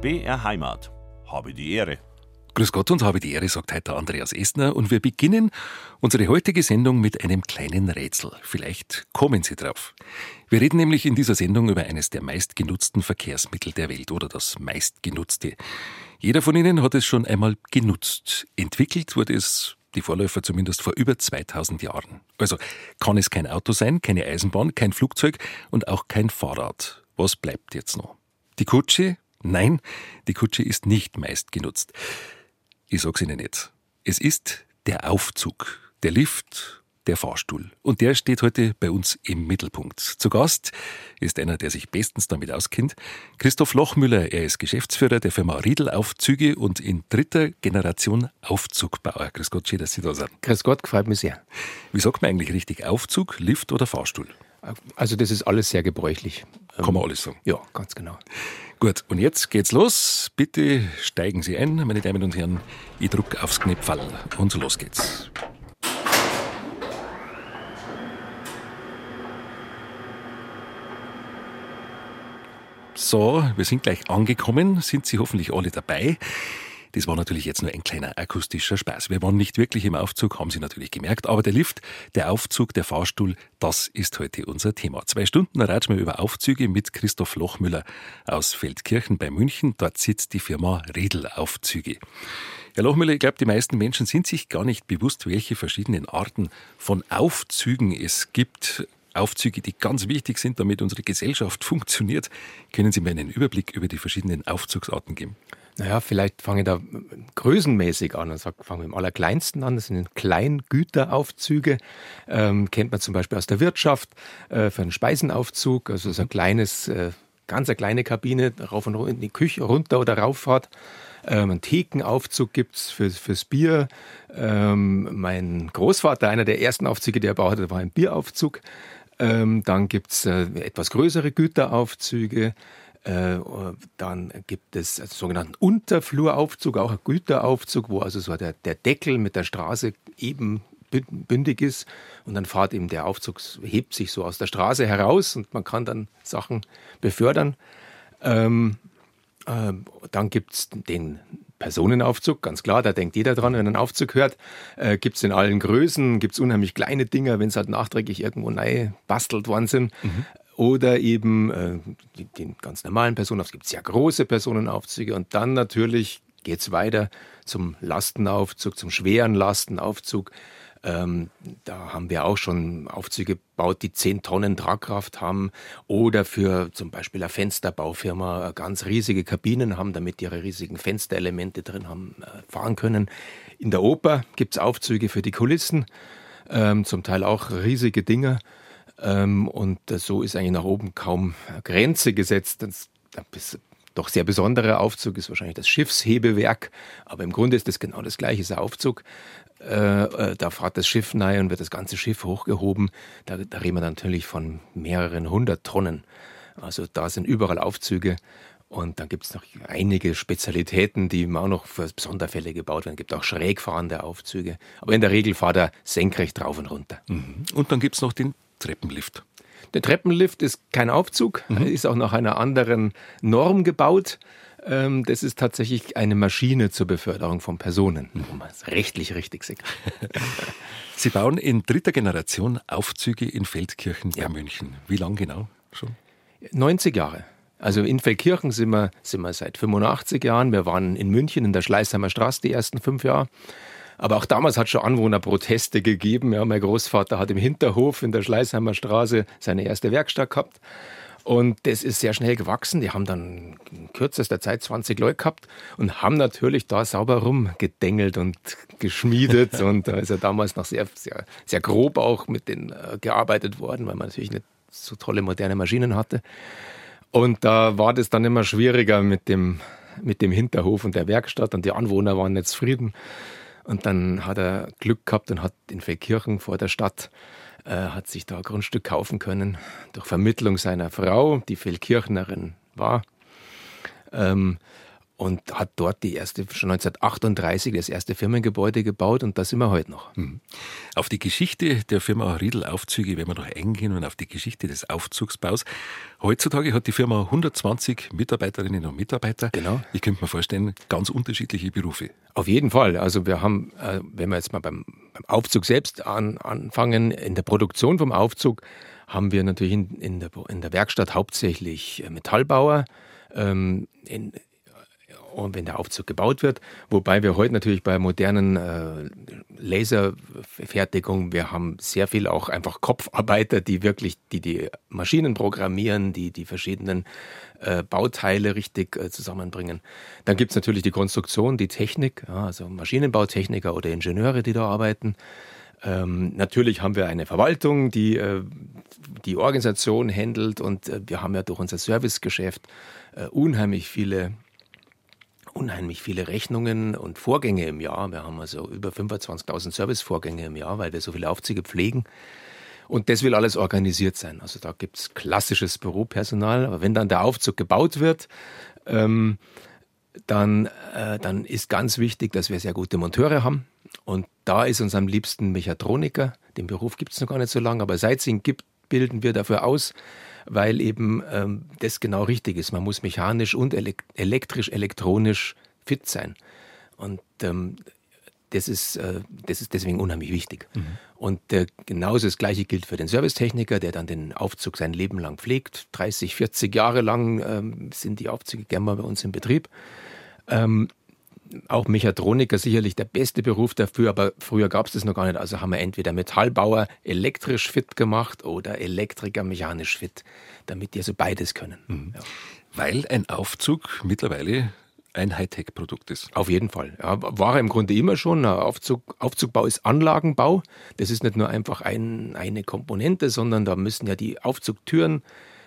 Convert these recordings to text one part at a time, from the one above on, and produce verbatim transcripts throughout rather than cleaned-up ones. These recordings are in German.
B R Heimat. Habe die Ehre. Grüß Gott und habe die Ehre, sagt heute Andreas Estner. Und wir beginnen unsere heutige Sendung mit einem kleinen Rätsel. Vielleicht kommen Sie drauf. Wir reden nämlich in dieser Sendung über eines der meistgenutzten Verkehrsmittel der Welt oder das meistgenutzte. Jeder von Ihnen hat es schon einmal genutzt. Entwickelt wurde es, die Vorläufer zumindest, vor über zweitausend Jahren. Also kann es kein Auto sein, keine Eisenbahn, kein Flugzeug und auch kein Fahrrad. Was bleibt jetzt noch? Die Kutsche? Nein, die Kutsche ist nicht meistgenutzt. Ich sag's Ihnen jetzt. Es ist der Aufzug, der Lift, der Fahrstuhl. Und der steht heute bei uns im Mittelpunkt. Zu Gast ist einer, der sich bestens damit auskennt. Christoph Lochmüller. Er ist Geschäftsführer der Firma Riedl Aufzüge und in dritter Generation Aufzugbauer. Grüß Gott, schön, dass Sie da sind. Grüß Gott, freut mich sehr. Wie sagt man eigentlich richtig? Aufzug, Lift oder Fahrstuhl? Also das ist alles sehr gebräuchlich. Kann man alles sagen? Ja, ganz genau. Gut, und jetzt geht's los. Bitte steigen Sie ein, meine Damen und Herren. Ich drück aufs Knöpferl und los geht's. So, wir sind gleich angekommen. Sind Sie hoffentlich alle dabei? Das war natürlich jetzt nur ein kleiner akustischer Spaß. Wir waren nicht wirklich im Aufzug, haben Sie natürlich gemerkt. Aber der Lift, der Aufzug, der Fahrstuhl, das ist heute unser Thema. Zwei Stunden ratschen wir über Aufzüge mit Christoph Lochmüller aus Feldkirchen bei München. Dort sitzt die Firma Riedl Aufzüge. Herr Lochmüller, ich glaube, die meisten Menschen sind sich gar nicht bewusst, welche verschiedenen Arten von Aufzügen es gibt. Aufzüge, die ganz wichtig sind, damit unsere Gesellschaft funktioniert. Können Sie mir einen Überblick über die verschiedenen Aufzugsarten geben? Naja, vielleicht fange ich da größenmäßig an und sage, fangen wir im Allerkleinsten an. Das sind Kleingüteraufzüge. Ähm, kennt man zum Beispiel aus der Wirtschaft äh, für einen Speisenaufzug. Also so ein kleines, äh, ganz eine kleine Kabine, rauf und runter in die Küche, runter oder rauffahrt. Ähm, einen Thekenaufzug gibt's für, fürs Bier. Ähm, mein Großvater, einer der ersten Aufzüge, die er baute, war ein Bieraufzug. Ähm, dann gibt's äh, etwas größere Güteraufzüge. Äh, dann gibt es einen sogenannten Unterfluraufzug, auch ein Güteraufzug, wo also so der, der Deckel mit der Straße eben bündig ist. Und dann fährt eben der Aufzug, hebt sich so aus der Straße heraus und man kann dann Sachen befördern. Ähm, äh, dann gibt es den Personenaufzug, ganz klar, da denkt jeder dran, wenn er einen Aufzug hört. Äh, gibt es in allen Größen, gibt es unheimlich kleine Dinger, wenn es halt nachträglich irgendwo neu bastelt worden sind. Mhm. Oder eben äh, die, den ganz normalen Personenaufzug, gibt es sehr große Personenaufzüge. Und dann natürlich geht es weiter zum Lastenaufzug, zum schweren Lastenaufzug. Ähm, da haben wir auch schon Aufzüge gebaut, die zehn Tonnen Tragkraft haben. Oder für zum Beispiel eine Fensterbaufirma ganz riesige Kabinen haben, damit die ihre riesigen Fensterelemente drin haben, äh, fahren können. In der Oper gibt es Aufzüge für die Kulissen, ähm, zum Teil auch riesige Dinger. Ähm, und so ist eigentlich nach oben kaum Grenze gesetzt. Das, das doch sehr besonderer Aufzug ist wahrscheinlich das Schiffshebewerk, aber im Grunde ist das genau das Gleiche, ist ein Aufzug. Äh, da fährt das Schiff rein und wird das ganze Schiff hochgehoben. Da, da reden wir natürlich von mehreren hundert Tonnen. Also da sind überall Aufzüge. Und dann gibt es noch einige Spezialitäten, die auch noch für Sonderfälle gebaut werden. Es gibt auch schräg fahrende Aufzüge. Aber in der Regel fährt er senkrecht rauf und runter. Mhm. Und dann gibt es noch den Treppenlift. Der Treppenlift ist kein Aufzug, mhm. ist auch nach einer anderen Norm gebaut. Das ist tatsächlich eine Maschine zur Beförderung von Personen, wo man es rechtlich richtig sieht. Sie bauen in dritter Generation Aufzüge in Feldkirchen bei ja. München. Wie lange genau schon? neunzig Jahre. Also in Feldkirchen sind wir, sind wir seit fünfundachtzig Jahren. Wir waren in München in der Schleißheimer Straße die ersten fünf Jahre. Aber auch damals hat es schon Anwohnerproteste gegeben. Ja, mein Großvater hat im Hinterhof in der Schleißheimer Straße seine erste Werkstatt gehabt. Und das ist sehr schnell gewachsen. Die haben dann in kürzester Zeit zwanzig Leute gehabt und haben natürlich da sauber rumgedengelt und geschmiedet. Und da ist ja damals noch sehr, sehr, sehr grob auch mit denen äh, gearbeitet worden, weil man natürlich nicht so tolle moderne Maschinen hatte. Und da war das dann immer schwieriger mit dem, mit dem Hinterhof und der Werkstatt. Und die Anwohner waren nicht zufrieden. Und dann hat er Glück gehabt und hat in Feldkirchen vor der Stadt, äh, hat sich da ein Grundstück kaufen können, durch Vermittlung seiner Frau, die Feldkirchnerin war. Ähm, und hat dort die erste, schon neunzehnhundertachtunddreißig das erste Firmengebäude gebaut und da sind wir heute noch. Mhm. Auf die Geschichte der Firma Riedl Aufzüge werden wir noch eingehen und auf die Geschichte des Aufzugsbaus. Heutzutage hat die Firma hundertzwanzig Mitarbeiterinnen und Mitarbeiter. Genau. Ich könnte mir vorstellen, ganz unterschiedliche Berufe. Auf jeden Fall. Also wir haben, äh, wenn wir jetzt mal beim, beim Aufzug selbst an, anfangen, in der Produktion vom Aufzug haben wir natürlich in, in, der, in der Werkstatt hauptsächlich Metallbauer, ähm, in und wenn der Aufzug gebaut wird, wobei wir heute natürlich bei modernen äh, Laserfertigung, wir haben sehr viel auch einfach Kopfarbeiter, die wirklich die, die Maschinen programmieren, die die verschiedenen äh, Bauteile richtig äh, zusammenbringen. Dann gibt es natürlich die Konstruktion, die Technik, ja, also Maschinenbautechniker oder Ingenieure, die da arbeiten. Ähm, natürlich haben wir eine Verwaltung, die äh, die Organisation handelt und äh, wir haben ja durch unser Servicegeschäft äh, unheimlich viele unheimlich viele Rechnungen und Vorgänge im Jahr. Wir haben also über fünfundzwanzigtausend Servicevorgänge im Jahr, weil wir so viele Aufzüge pflegen. Und das will alles organisiert sein. Also da gibt es klassisches Büropersonal. Aber wenn dann der Aufzug gebaut wird, ähm, dann, äh, dann ist ganz wichtig, dass wir sehr gute Monteure haben. Und da ist uns am liebsten Mechatroniker. Den Beruf gibt es noch gar nicht so lange, aber seit es ihn gibt, bilden wir dafür aus, weil eben ähm, das genau richtig ist. Man muss mechanisch und elek- elektrisch, elektronisch fit sein. Und ähm, das, ist, äh, das ist deswegen unheimlich wichtig. Mhm. Und äh, genauso das Gleiche gilt für den Servicetechniker, der dann den Aufzug sein Leben lang pflegt. dreißig, vierzig Jahre lang ähm, sind die Aufzüge gerne mal bei uns im Betrieb. Ähm, Auch Mechatroniker sicherlich der beste Beruf dafür, aber früher gab es das noch gar nicht. Also haben wir entweder Metallbauer elektrisch fit gemacht oder Elektriker mechanisch fit, damit die also beides können. Mhm. Ja. Weil ein Aufzug mittlerweile ein Hightech-Produkt ist. Auf jeden Fall. Ja, war er im Grunde immer schon. Aufzug, Aufzugbau ist Anlagenbau. Das ist nicht nur einfach ein, eine Komponente, sondern da müssen ja die Aufzugtüren,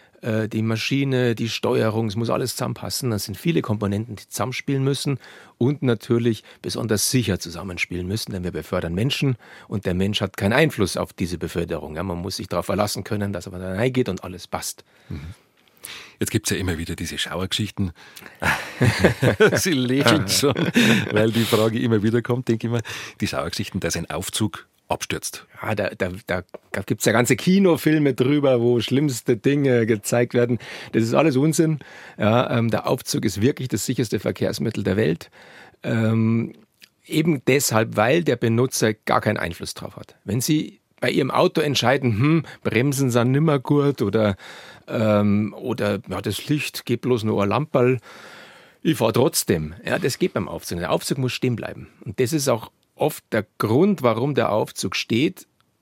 die Maschine, die Steuerung, es muss alles zusammenpassen. Das sind viele Komponenten, die zusammenspielen müssen und natürlich besonders sicher zusammenspielen müssen, denn wir befördern Menschen und der Mensch hat keinen Einfluss auf diese Beförderung. Ja, man muss sich darauf verlassen können, dass er da reingeht und alles passt. Mhm. Jetzt gibt es ja immer wieder diese Schauergeschichten. Sie lächeln schon, weil die Frage immer wieder kommt, denke ich mal. Die Schauergeschichten, dass ein Aufzug abstürzt. Ja, da, da, da gibt es ja ganze Kinofilme drüber, wo schlimmste Dinge gezeigt werden. Das ist alles Unsinn. Ja, ähm, der Aufzug ist wirklich das sicherste Verkehrsmittel der Welt. Ähm, eben deshalb, weil der Benutzer gar keinen Einfluss drauf hat. Wenn Sie bei Ihrem Auto entscheiden, hm, Bremsen sind nimmer gut oder, ähm, oder ja, das Licht geht bloß nur ein Lamperl, ich fahre trotzdem. Ja, das geht beim Aufzug. Der Aufzug muss stehen bleiben. Und das ist auch oft der Grund, warum der Aufzug steht.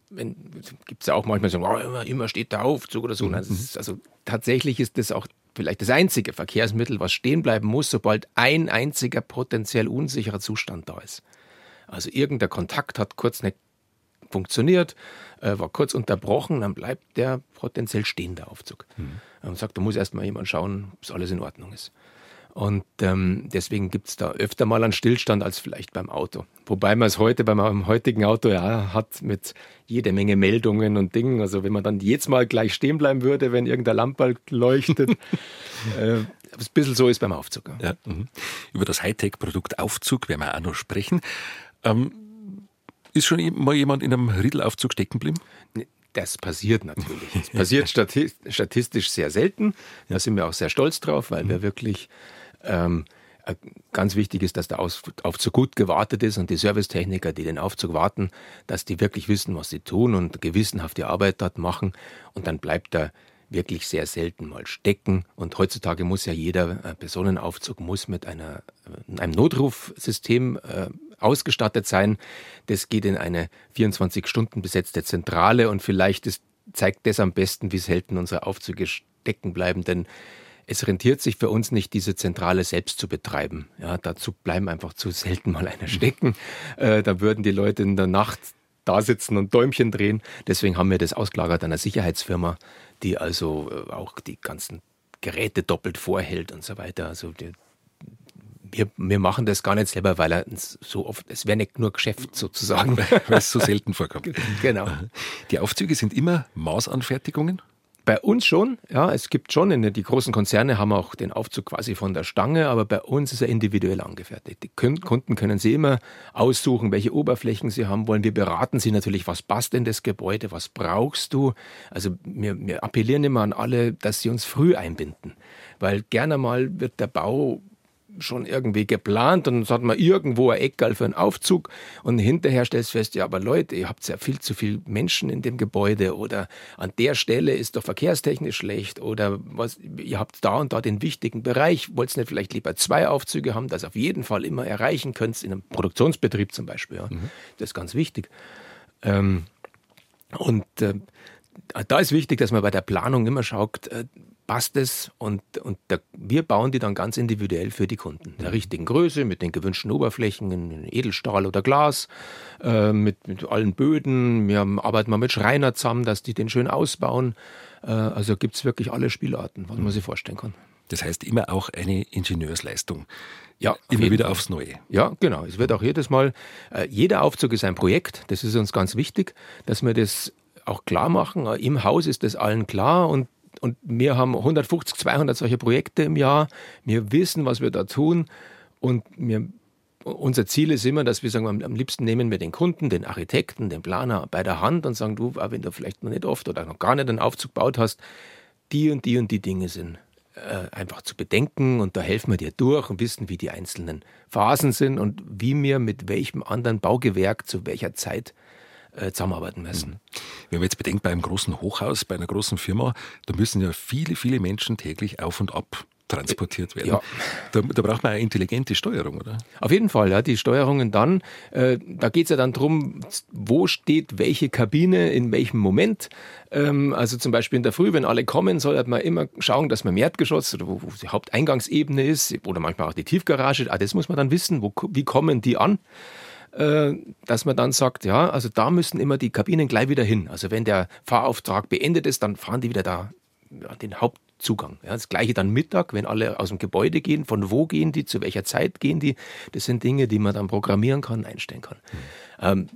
Gibt es ja auch manchmal so, oh, immer, immer steht der Aufzug oder so. Mhm. Also, ist, also tatsächlich ist das auch vielleicht das einzige Verkehrsmittel, was stehen bleiben muss, sobald ein einziger potenziell unsicherer Zustand da ist. Also irgendein Kontakt hat kurz nicht funktioniert, äh, war kurz unterbrochen, dann bleibt der potenziell stehen, der Aufzug. Mhm. Man sagt, da muss erst mal jemand schauen, ob alles in Ordnung ist. Und ähm, deswegen gibt es da öfter mal einen Stillstand als vielleicht beim Auto. Wobei man es heute beim heutigen Auto ja hat mit jede Menge Meldungen und Dingen. Also wenn man dann jedes Mal gleich stehen bleiben würde, wenn irgendein Lamperl leuchtet. äh, ein bisschen so ist beim Aufzug. Ja. Ja, über das Hightech-Produkt Aufzug werden wir auch noch sprechen. Ähm, ist schon mal jemand in einem Riedl-Aufzug stecken geblieben? Das passiert natürlich. Das passiert statistisch sehr selten. Da sind wir auch sehr stolz drauf, weil wir wirklich ähm, ganz wichtig ist, dass der Aufzug gut gewartet ist und die Servicetechniker, die den Aufzug warten, dass die wirklich wissen, was sie tun und gewissenhaft die Arbeit dort machen. Und dann bleibt er wirklich sehr selten mal stecken. Und heutzutage muss ja jeder äh, Personenaufzug muss mit einer, äh, einem Notrufsystem äh, ausgestattet sein. Das geht in eine vierundzwanzig Stunden besetzte Zentrale und vielleicht ist, zeigt das am besten, wie selten unsere Aufzüge stecken bleiben, denn es rentiert sich für uns nicht, diese Zentrale selbst zu betreiben. Ja, dazu bleiben einfach zu selten mal einer stecken. Äh, da würden die Leute in der Nacht da sitzen und Däumchen drehen. Deswegen haben wir das ausgelagert an einer Sicherheitsfirma, die also äh, auch die ganzen Geräte doppelt vorhält und so weiter. Also die, wir, wir machen das gar nicht selber, weil er so oft, es wäre nicht nur Geschäft sozusagen. Weil es so selten vorkommt. Genau. Die Aufzüge sind immer Maßanfertigungen? Bei uns schon, ja, es gibt schon, in die großen Konzerne haben auch den Aufzug quasi von der Stange, aber bei uns ist er individuell angefertigt. Die Kunden können sie immer aussuchen, welche Oberflächen sie haben wollen. Wir beraten sie natürlich, was passt in das Gebäude, was brauchst du. Also wir, wir appellieren immer an alle, dass sie uns früh einbinden, weil gerne mal wird der Bau schon irgendwie geplant und dann sagt man irgendwo ein Eckerl für einen Aufzug und hinterher stellst du fest, ja, aber Leute, ihr habt ja viel zu viele Menschen in dem Gebäude oder an der Stelle ist doch verkehrstechnisch schlecht oder was, ihr habt da und da den wichtigen Bereich, wollt ihr nicht vielleicht lieber zwei Aufzüge haben, das auf jeden Fall immer erreichen könnt, in einem Produktionsbetrieb zum Beispiel. Ja. Mhm. Das ist ganz wichtig. Ähm, und äh, da ist wichtig, dass man bei der Planung immer schaut, äh, passt es und, und der, wir bauen die dann ganz individuell für die Kunden. Der richtigen Größe, mit den gewünschten Oberflächen, in Edelstahl oder Glas, äh, mit, mit allen Böden. Wir haben, arbeiten mal mit Schreiner zusammen, dass die den schön ausbauen. Äh, also gibt es wirklich alle Spielarten, was man sich vorstellen kann. Das heißt immer auch eine Ingenieursleistung. Ja, immer wieder aufs Neue. Ja, genau. Es wird auch jedes Mal, äh, jeder Aufzug ist ein Projekt. Das ist uns ganz wichtig, dass wir das auch klar machen. Im Haus ist das allen klar und Und wir haben hundertfünfzig, zweihundert solche Projekte im Jahr. Wir wissen, was wir da tun. Und wir, unser Ziel ist immer, dass wir sagen, am liebsten nehmen wir den Kunden, den Architekten, den Planer bei der Hand und sagen, du, wenn du vielleicht noch nicht oft oder noch gar nicht einen Aufzug gebaut hast, die und die und die Dinge sind äh, einfach zu bedenken. Und da helfen wir dir durch und wissen, wie die einzelnen Phasen sind und wie wir mit welchem anderen Baugewerk zu welcher Zeit zusammenarbeiten müssen. Wenn man jetzt bedenkt, bei einem großen Hochhaus, bei einer großen Firma, da müssen ja viele, viele Menschen täglich auf und ab transportiert werden. Ja. Da, da braucht man eine intelligente Steuerung, oder? Auf jeden Fall, ja. Die Steuerungen dann, äh, da geht es ja dann darum, wo steht welche Kabine in welchem Moment. Ähm, also zum Beispiel in der Früh, wenn alle kommen, soll man immer schauen, dass man im Erdgeschoss oder wo, wo die Haupteingangsebene ist oder manchmal auch die Tiefgarage, ah, das muss man dann wissen, wo, wie kommen die an? Dass man dann sagt, ja, also da müssen immer die Kabinen gleich wieder hin. Also wenn der Fahrauftrag beendet ist, dann fahren die wieder da ja, den Hauptzugang. Ja, das Gleiche dann Mittag, wenn alle aus dem Gebäude gehen, von wo gehen die, zu welcher Zeit gehen die. Das sind Dinge, die man dann programmieren kann, einstellen kann. Mhm. Ähm,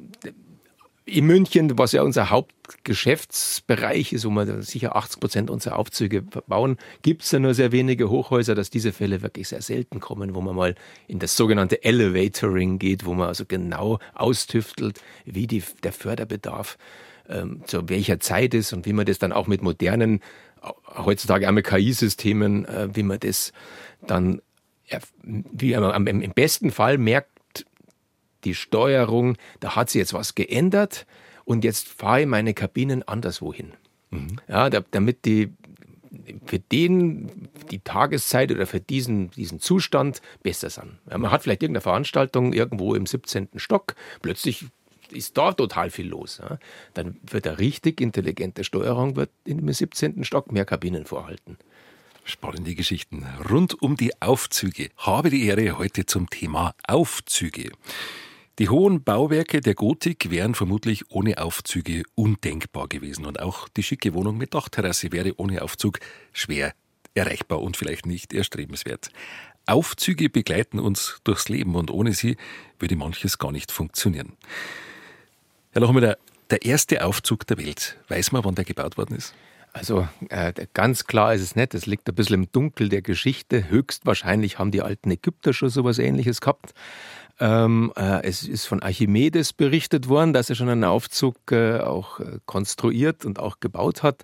in München, was ja unser Hauptgeschäftsbereich ist, wo wir sicher achtzig Prozent unserer Aufzüge bauen, gibt es ja nur sehr wenige Hochhäuser, dass diese Fälle wirklich sehr selten kommen, wo man mal in das sogenannte Elevatoring geht, wo man also genau austüftelt, wie die, der Förderbedarf ähm, zu welcher Zeit ist und wie man das dann auch mit modernen, heutzutage auch mit K I-Systemen, äh, wie man das dann, äh, wie man im, im besten Fall merkt, die Steuerung, da hat sich jetzt was geändert und jetzt fahre ich meine Kabinen anderswo hin. Mhm. Ja, da, damit die für den die Tageszeit oder für diesen, diesen Zustand besser sind. Ja, man hat vielleicht irgendeine Veranstaltung irgendwo im siebzehnten Stock, plötzlich ist da total viel los. Ja. Dann wird eine richtig intelligente Steuerung wird im siebzehnten Stock mehr Kabinen vorhalten. Spannende Geschichten rund um die Aufzüge. Habe die Ehre heute zum Thema Aufzüge. Die hohen Bauwerke der Gotik wären vermutlich ohne Aufzüge undenkbar gewesen. Und auch die schicke Wohnung mit Dachterrasse wäre ohne Aufzug schwer erreichbar und vielleicht nicht erstrebenswert. Aufzüge begleiten uns durchs Leben und ohne sie würde manches gar nicht funktionieren. Herr Lochmüller, der erste Aufzug der Welt, weiß man, wann der gebaut worden ist? Also äh, ganz klar ist es nicht, es liegt ein bisschen im Dunkel der Geschichte. Höchstwahrscheinlich haben die alten Ägypter schon sowas Ähnliches gehabt. Ähm, äh, es ist von Archimedes berichtet worden, dass er schon einen Aufzug äh, auch äh, konstruiert und auch gebaut hat.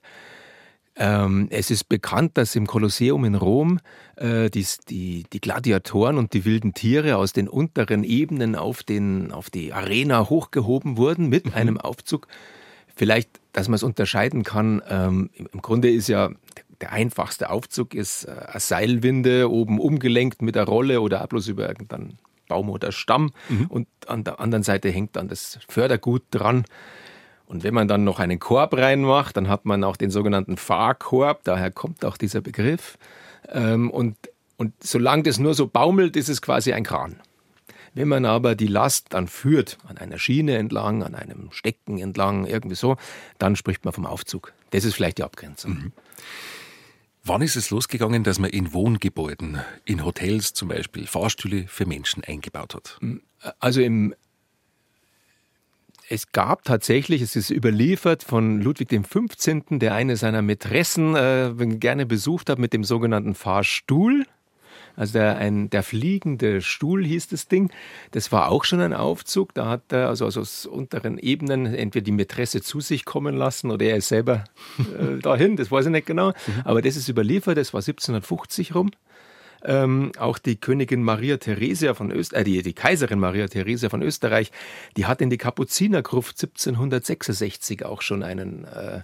Ähm, es ist bekannt, dass im Kolosseum in Rom äh, die, die, die Gladiatoren und die wilden Tiere aus den unteren Ebenen auf, den, auf die Arena hochgehoben wurden mit mhm. einem Aufzug. Vielleicht, dass man es unterscheiden kann, ähm, im Grunde ist ja der einfachste Aufzug ist äh, eine Seilwinde oben umgelenkt mit der Rolle oder auch bloß über irgendeinen Baum oder Stamm mhm. und an der anderen Seite hängt dann das Fördergut dran. Und wenn man dann noch einen Korb reinmacht, dann hat man auch den sogenannten Fahrkorb, daher kommt auch dieser Begriff. Ähm, und, und solange das nur so baumelt, ist es quasi ein Kran. Wenn man aber die Last dann führt, an einer Schiene entlang, an einem Stecken entlang, irgendwie so, dann spricht man vom Aufzug. Das ist vielleicht die Abgrenzung. Mhm. Wann ist es losgegangen, dass man in Wohngebäuden, in Hotels zum Beispiel, Fahrstühle für Menschen eingebaut hat? Also im Es gab tatsächlich, es ist überliefert von Ludwig dem fünfzehnten., der eine seiner Mätressen äh, gerne besucht hat mit dem sogenannten Fahrstuhl. Also der, ein, der fliegende Stuhl hieß das Ding. Das war auch schon ein Aufzug. Da hat er also aus unteren Ebenen entweder die Mätresse zu sich kommen lassen oder er ist selber äh, dahin. Das weiß ich nicht genau. Mhm. Aber das ist überliefert. Das war siebzehnhundertfünfzig rum. Ähm, auch die Königin Maria Theresia von Österreich, äh, die, die Kaiserin Maria Theresia von Österreich, die hat in die Kapuzinergruft siebzehnhundertsechsundsechzig auch schon einen äh,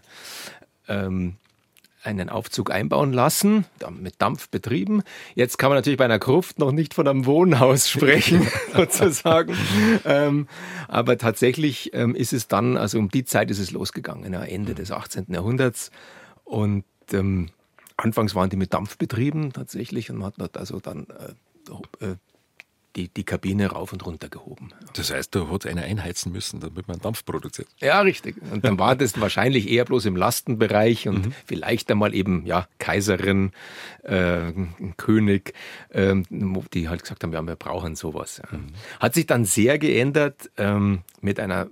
ähm, einen Aufzug einbauen lassen, mit Dampf betrieben. Jetzt kann man natürlich bei einer Gruft noch nicht von einem Wohnhaus sprechen, sozusagen. Ähm, aber tatsächlich ähm, ist es dann, also um die Zeit ist es losgegangen, ja, Ende des achtzehnten. Jahrhunderts. Und ähm, anfangs waren die mit Dampf betrieben tatsächlich und man hat also dann äh, äh, Die, die Kabine rauf und runter gehoben. Das heißt, da hat einer einheizen müssen, damit man Dampf produziert. Ja, richtig. Und dann war das wahrscheinlich eher bloß im Lastenbereich und mhm. vielleicht einmal eben, ja, Kaiserin, äh, König, äh, die halt gesagt haben, ja, wir brauchen sowas. Ja. Mhm. Hat sich dann sehr geändert ähm, mit einer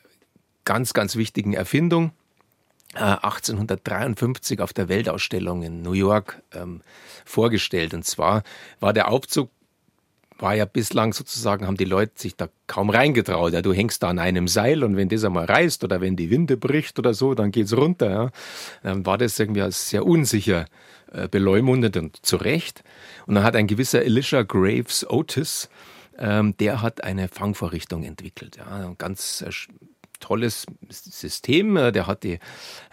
ganz, ganz wichtigen Erfindung. Äh, achtzehnhundertdreiundfünfzig auf der Weltausstellung in New York ähm, vorgestellt. Und zwar war der Aufzug war ja bislang sozusagen, haben die Leute sich da kaum reingetraut. Ja, du hängst da an einem Seil und wenn das einmal reißt oder wenn die Winde bricht oder so, dann geht's runter. Ja. Dann war das irgendwie als sehr unsicher äh, beleumundend und zu Recht. Und dann hat ein gewisser Elisha Graves Otis, ähm, der hat eine Fangvorrichtung entwickelt. Ja. Ein ganz äh, tolles System. Der hat die,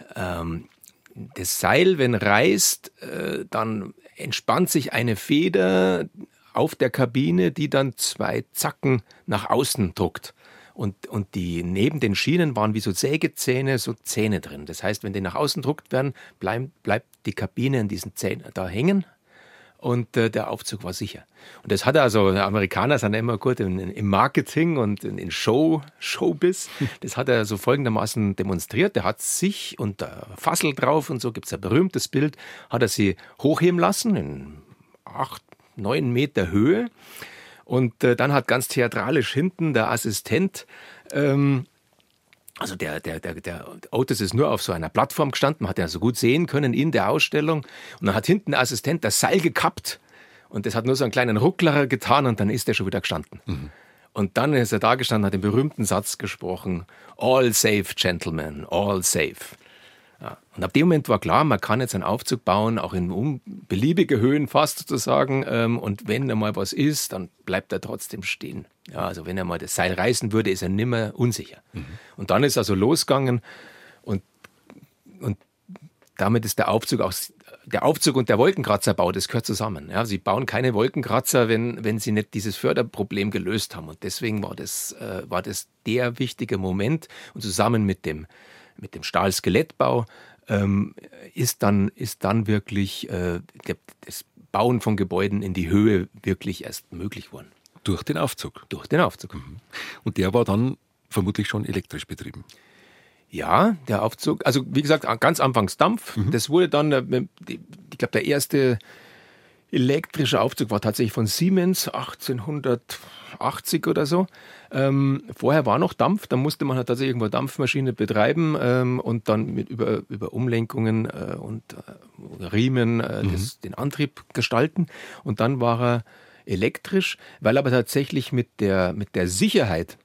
ähm, das Seil, wenn reißt, äh, dann entspannt sich eine Feder auf der Kabine, die dann zwei Zacken nach außen druckt. Und, und die neben den Schienen waren wie so Sägezähne, so Zähne drin. Das heißt, wenn die nach außen druckt werden, bleib, bleibt die Kabine in diesen Zähnen da hängen und äh, der Aufzug war sicher. Und das hat also, die Amerikaner sind immer gut in, in, im Marketing und in, in Show, Showbiz. Das hat er so folgendermaßen demonstriert. Der hat sich und der Fassel drauf und so, gibt es ein berühmtes Bild, hat er sie hochheben lassen in acht, neun Meter Höhe. Und äh, dann hat ganz theatralisch hinten der Assistent, ähm, also der, der, der, der Otis ist nur auf so einer Plattform gestanden, man hat ja so gut sehen können in der Ausstellung. Und dann hat hinten der Assistent das Seil gekappt und das hat nur so einen kleinen Ruckler getan und dann ist er schon wieder gestanden. Mhm. Und dann ist er da gestanden, hat den berühmten Satz gesprochen, all safe, gentlemen, all safe. Ja. Und ab dem Moment war klar, man kann jetzt einen Aufzug bauen, auch in um, beliebige Höhen fast sozusagen. Ähm, und wenn einmal was ist, dann bleibt er trotzdem stehen. Ja, also wenn er mal das Seil reißen würde, ist er nimmer unsicher. Mhm. Und dann ist also losgegangen und, und damit ist der Aufzug auch, der Aufzug und der Wolkenkratzerbau, das gehört zusammen. Ja, sie bauen keine Wolkenkratzer, wenn, wenn sie nicht dieses Förderproblem gelöst haben. Und deswegen war das, äh, war das der wichtige Moment. Und zusammen mit dem mit dem Stahlskelettbau ähm, ist, dann, ist dann wirklich äh, der, das Bauen von Gebäuden in die Höhe wirklich erst möglich geworden. Durch den Aufzug? Durch den Aufzug. Mhm. Und der war dann vermutlich schon elektrisch betrieben? Ja, der Aufzug, also wie gesagt, ganz anfangs Dampf. Mhm. Das wurde dann, ich glaube, der erste elektrische Aufzug war tatsächlich von Siemens, achtzehnhundertachtzig oder so. Ähm, vorher war noch Dampf, da musste man halt tatsächlich irgendwo eine Dampfmaschine betreiben ähm, und dann mit über, über Umlenkungen äh, und äh, Riemen äh, mhm. das, den Antrieb gestalten. Und dann war er elektrisch, weil aber tatsächlich mit der, mit der Sicherheit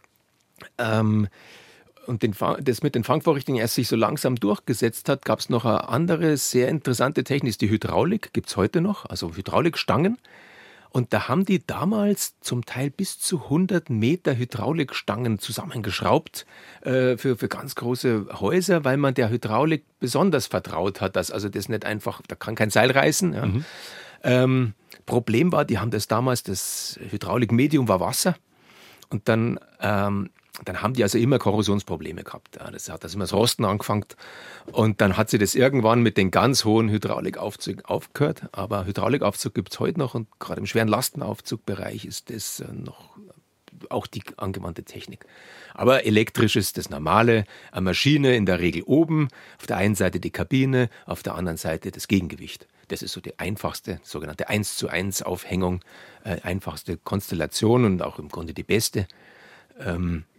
ähm, und den, das mit den Fangvorrichtungen erst sich so langsam durchgesetzt hat, gab es noch eine andere sehr interessante Technik, ist die Hydraulik, gibt es heute noch, also Hydraulikstangen. Und da haben die damals zum Teil bis zu hundert Meter Hydraulikstangen zusammengeschraubt äh, für, für ganz große Häuser, weil man der Hydraulik besonders vertraut hat, dass also das nicht einfach, da kann kein Seil reißen. Ja. Mhm. Ähm, Problem war, die haben das damals, das Hydraulikmedium war Wasser und dann... Ähm, Dann haben die also immer Korrosionsprobleme gehabt. Ja, das hat das immer das Rosten angefangen. Und dann hat sie das irgendwann mit den ganz hohen Hydraulikaufzügen aufgehört. Aber Hydraulikaufzug gibt es heute noch und gerade im schweren Lastenaufzugbereich ist das noch auch die angewandte Technik. Aber elektrisch ist das Normale. Eine Maschine in der Regel oben, auf der einen Seite die Kabine, auf der anderen Seite das Gegengewicht. Das ist so die einfachste, sogenannte eins zu eins Aufhängung, äh, einfachste Konstellation und auch im Grunde die beste. Ähm,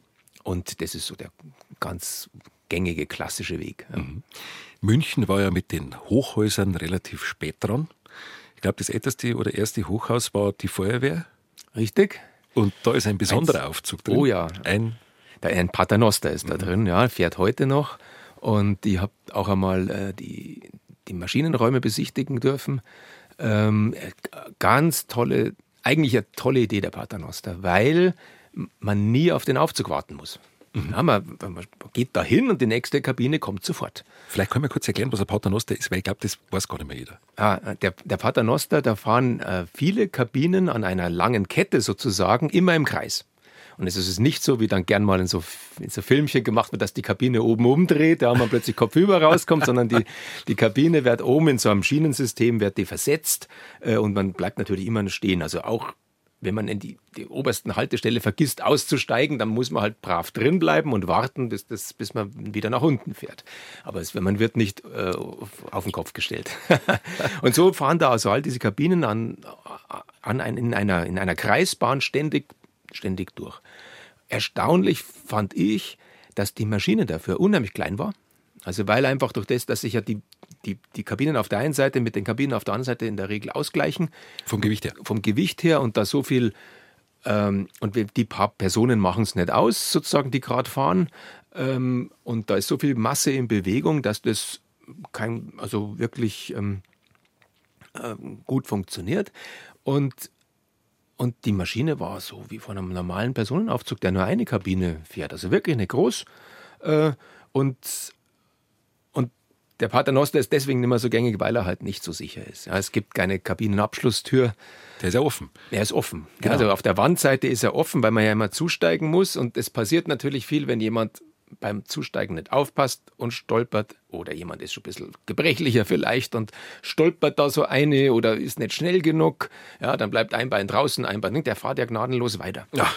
Und das ist so der ganz gängige, klassische Weg. Mhm. München war ja mit den Hochhäusern relativ spät dran. Ich glaube, das älteste oder erste Hochhaus war die Feuerwehr. Richtig. Und da ist ein besonderer Eins. Aufzug drin. Oh ja. Ein, da, ein Paternoster ist da drin, ja, fährt heute noch. Und ich habe auch einmal äh, die, die Maschinenräume besichtigen dürfen. Ähm, ganz tolle, eigentlich eine tolle Idee der Paternoster, weil man nie auf den Aufzug warten muss. Mhm. Ja, man, man geht da hin und die nächste Kabine kommt sofort. Vielleicht können wir kurz erklären, was ein Paternoster ist, weil ich glaube, das weiß gar nicht mehr jeder. Ah, der, der Paternoster, da fahren äh, viele Kabinen an einer langen Kette sozusagen immer im Kreis. Und es ist nicht so, wie dann gern mal in so, in so Filmchen gemacht wird, dass die Kabine oben umdreht, da man plötzlich kopfüber rauskommt, sondern die, die Kabine wird oben in so einem Schienensystem, wird die versetzt äh, und man bleibt natürlich immer stehen. Also auch wenn man in die, die obersten Haltestelle vergisst auszusteigen, dann muss man halt brav drin bleiben und warten, bis, das, bis man wieder nach unten fährt. Aber es, man wird nicht äh, auf, auf den Kopf gestellt. Und so fahren da also all diese Kabinen an, an ein, in, einer, in einer Kreisbahn ständig ständig durch. Erstaunlich fand ich, dass die Maschine dafür unheimlich klein war. Also weil einfach durch das, dass sich ja die, die, die Kabinen auf der einen Seite mit den Kabinen auf der anderen Seite in der Regel ausgleichen. Vom Gewicht her. Vom Gewicht her und da so viel, ähm, und die paar Personen machen es nicht aus, sozusagen, die gerade fahren. Ähm, und da ist so viel Masse in Bewegung, dass das kein, also wirklich ähm, äh, gut funktioniert. Und Und die Maschine war so wie von einem normalen Personenaufzug, der nur eine Kabine fährt. Also wirklich nicht groß. Äh, und, und der Paternoster ist deswegen nicht mehr so gängig, weil er halt nicht so sicher ist. Ja, es gibt keine Kabinenabschlusstür. Der ist ja offen. Er ist offen. Genau. Also auf der Wandseite ist er offen, weil man ja immer zusteigen muss. Und es passiert natürlich viel, wenn jemand beim Zusteigen nicht aufpasst und stolpert, oder jemand ist schon ein bisschen gebrechlicher vielleicht und stolpert da so eine oder ist nicht schnell genug, ja, dann bleibt ein Bein draußen, ein Bein drin, der fährt ja gnadenlos weiter. Ja.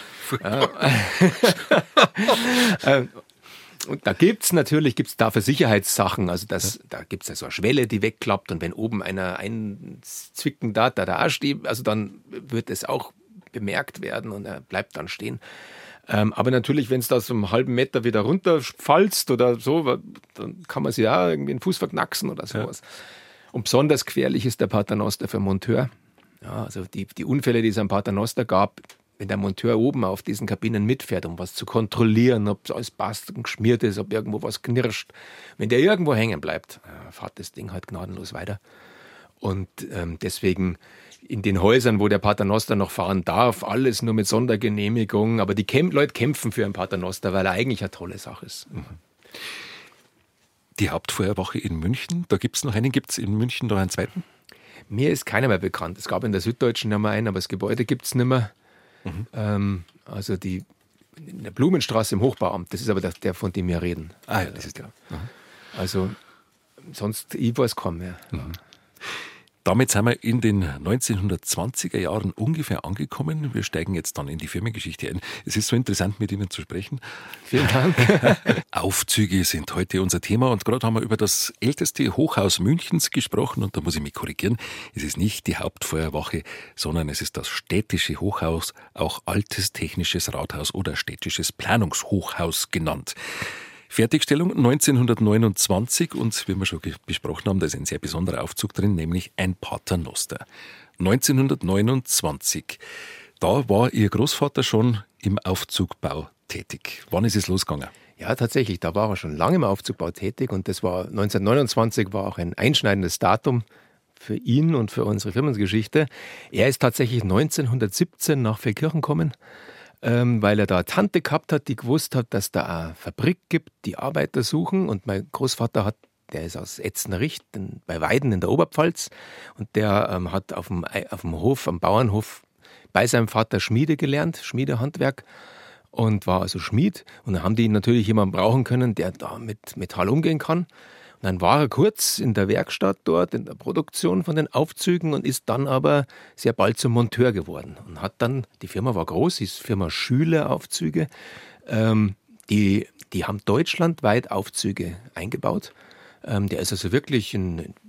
Ja. Und da gibt es natürlich, gibt's dafür Sicherheitssachen, also das, ja. Da gibt es ja so eine Schwelle, die wegklappt und wenn oben einer einzwicken darf, da der Arsch, also dann wird es auch bemerkt werden und er bleibt dann stehen. Ähm, aber natürlich, wenn es da so einen halben Meter wieder runterfallst oder so, dann kann man sich ja irgendwie den Fuß verknacksen oder sowas. Ja. Und besonders gefährlich ist der Paternoster für Monteur. Ja, also die, die Unfälle, die es am Paternoster gab, wenn der Monteur oben auf diesen Kabinen mitfährt, um was zu kontrollieren, ob es alles passt und geschmiert ist, ob irgendwo was knirscht. Wenn der irgendwo hängen bleibt, äh, fährt das Ding halt gnadenlos weiter. Und ähm, deswegen in den Häusern, wo der Paternoster noch fahren darf, alles nur mit Sondergenehmigung. Aber die Kämp- Leute kämpfen für einen Paternoster, weil er eigentlich eine tolle Sache ist. Mhm. Die Hauptfeuerwache in München, da gibt es noch einen. Gibt es in München noch einen zweiten? Mir ist keiner mehr bekannt. Es gab in der Süddeutschen noch mal einen, aber das Gebäude gibt es nicht mehr. Mhm. Ähm, also die in der Blumenstraße im Hochbauamt, das ist aber der, der von dem wir reden. Ah ja, das ist der. Mhm. Also sonst, ich weiß kaum mehr. Mhm. Damit sind wir in den neunzehnhundertzwanziger Jahren ungefähr angekommen. Wir steigen jetzt dann in die Firmengeschichte ein. Es ist so interessant, mit Ihnen zu sprechen. Vielen Dank. Aufzüge sind heute unser Thema und gerade haben wir über das älteste Hochhaus Münchens gesprochen und da muss ich mich korrigieren. Es ist nicht die Hauptfeuerwache, sondern es ist das städtische Hochhaus, auch altes technisches Rathaus oder städtisches Planungshochhaus genannt. Fertigstellung neunzehnhundertneunundzwanzig und wie wir schon besprochen haben, da ist ein sehr besonderer Aufzug drin, nämlich ein Paternoster. neunzehnhundertneunundzwanzig, da war Ihr Großvater schon im Aufzugbau tätig. Wann ist es losgegangen? Ja, tatsächlich, da war er schon lange im Aufzugbau tätig und das war neunzehnhundertneunundzwanzig war auch ein einschneidendes Datum für ihn und für unsere Firmengeschichte. Er ist tatsächlich neunzehnhundertsiebzehn nach Feldkirchen gekommen, Ähm, weil er da eine Tante gehabt hat, die gewusst hat, dass da eine Fabrik gibt, die Arbeiter suchen. Und mein Großvater hat, der ist aus Etznerich, bei Weiden in der Oberpfalz. Und der ähm, hat auf dem, auf dem Hof, am Bauernhof, bei seinem Vater Schmiede gelernt, Schmiedehandwerk. Und war also Schmied. Und dann haben die natürlich jemanden brauchen können, der da mit Metall umgehen kann. Und dann war er kurz in der Werkstatt dort, in der Produktion von den Aufzügen und ist dann aber sehr bald zum Monteur geworden. Und hat dann, die Firma war groß, hieß Firma Schüler Aufzüge. Ähm, die, die haben deutschlandweit Aufzüge eingebaut. Ähm, der ist also wirklich in,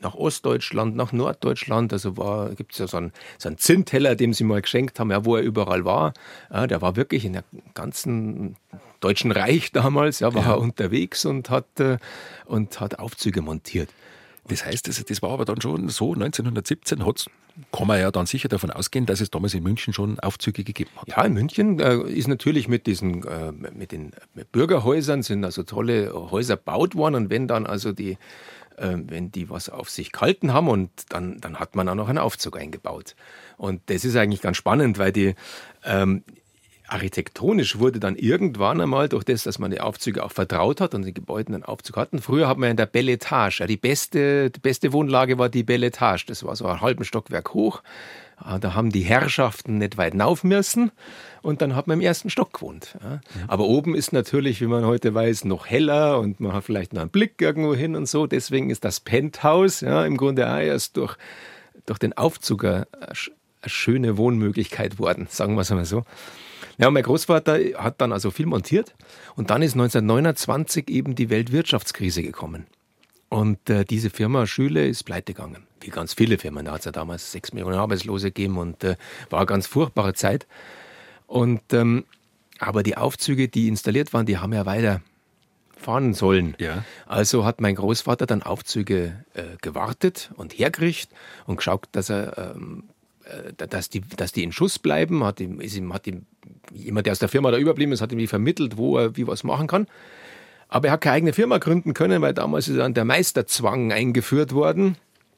nach Ostdeutschland, nach Norddeutschland. Also gibt es ja so einen, so einen Zinnteller, dem sie mal geschenkt haben, ja, wo er überall war. Ja, der war wirklich in der ganzen Deutschen Reich damals, ja, war ja. er unterwegs und hat, äh, und hat Aufzüge montiert. Das heißt, das, das war aber dann schon so, neunzehnhundertsiebzehn hat's, kann man ja dann sicher davon ausgehen, dass es damals in München schon Aufzüge gegeben hat. Ja, in München äh, ist natürlich mit diesen äh, mit den mit Bürgerhäusern sind also tolle Häuser gebaut worden, und wenn dann also die äh, wenn die was auf sich gehalten haben, und dann, dann hat man auch noch einen Aufzug eingebaut. Und das ist eigentlich ganz spannend, weil die ähm, architektonisch wurde dann irgendwann einmal, durch das, dass man die Aufzüge auch vertraut hat und die Gebäude einen Aufzug hatten. Früher hat man in der Belle Etage, ja, die beste, die beste Wohnlage war die Belle Etage. Das war so ein halben Stockwerk hoch. Da haben die Herrschaften nicht weit rauf müssen, und dann hat man im ersten Stock gewohnt. Ja. Aber oben ist natürlich, wie man heute weiß, noch heller, und man hat vielleicht noch einen Blick irgendwo hin und so. Deswegen ist das Penthouse ja im Grunde auch erst durch, durch den Aufzug eine, eine schöne Wohnmöglichkeit worden, sagen wir es mal so. Ja, mein Großvater hat dann also viel montiert, und dann ist neunzehnhundertneunundzwanzig eben die Weltwirtschaftskrise gekommen. Und äh, diese Firma Schüle ist pleite gegangen, wie ganz viele Firmen. Da hat es ja damals sechs Millionen Arbeitslose gegeben, und äh, war eine ganz furchtbare Zeit. Und, ähm, aber die Aufzüge, die installiert waren, die haben ja weiter fahren sollen. Ja. Also hat mein Großvater dann Aufzüge äh, gewartet und hergerichtet und geschaut, dass er... Ähm, Dass die, dass die in Schuss bleiben, hat ihm, ist ihm, hat ihm jemand, der aus der Firma da überblieben ist, hat ihm wie vermittelt, wo er wie was machen kann. Aber er hat keine eigene Firma gründen können, weil damals ist dann der Meisterzwang eingeführt worden.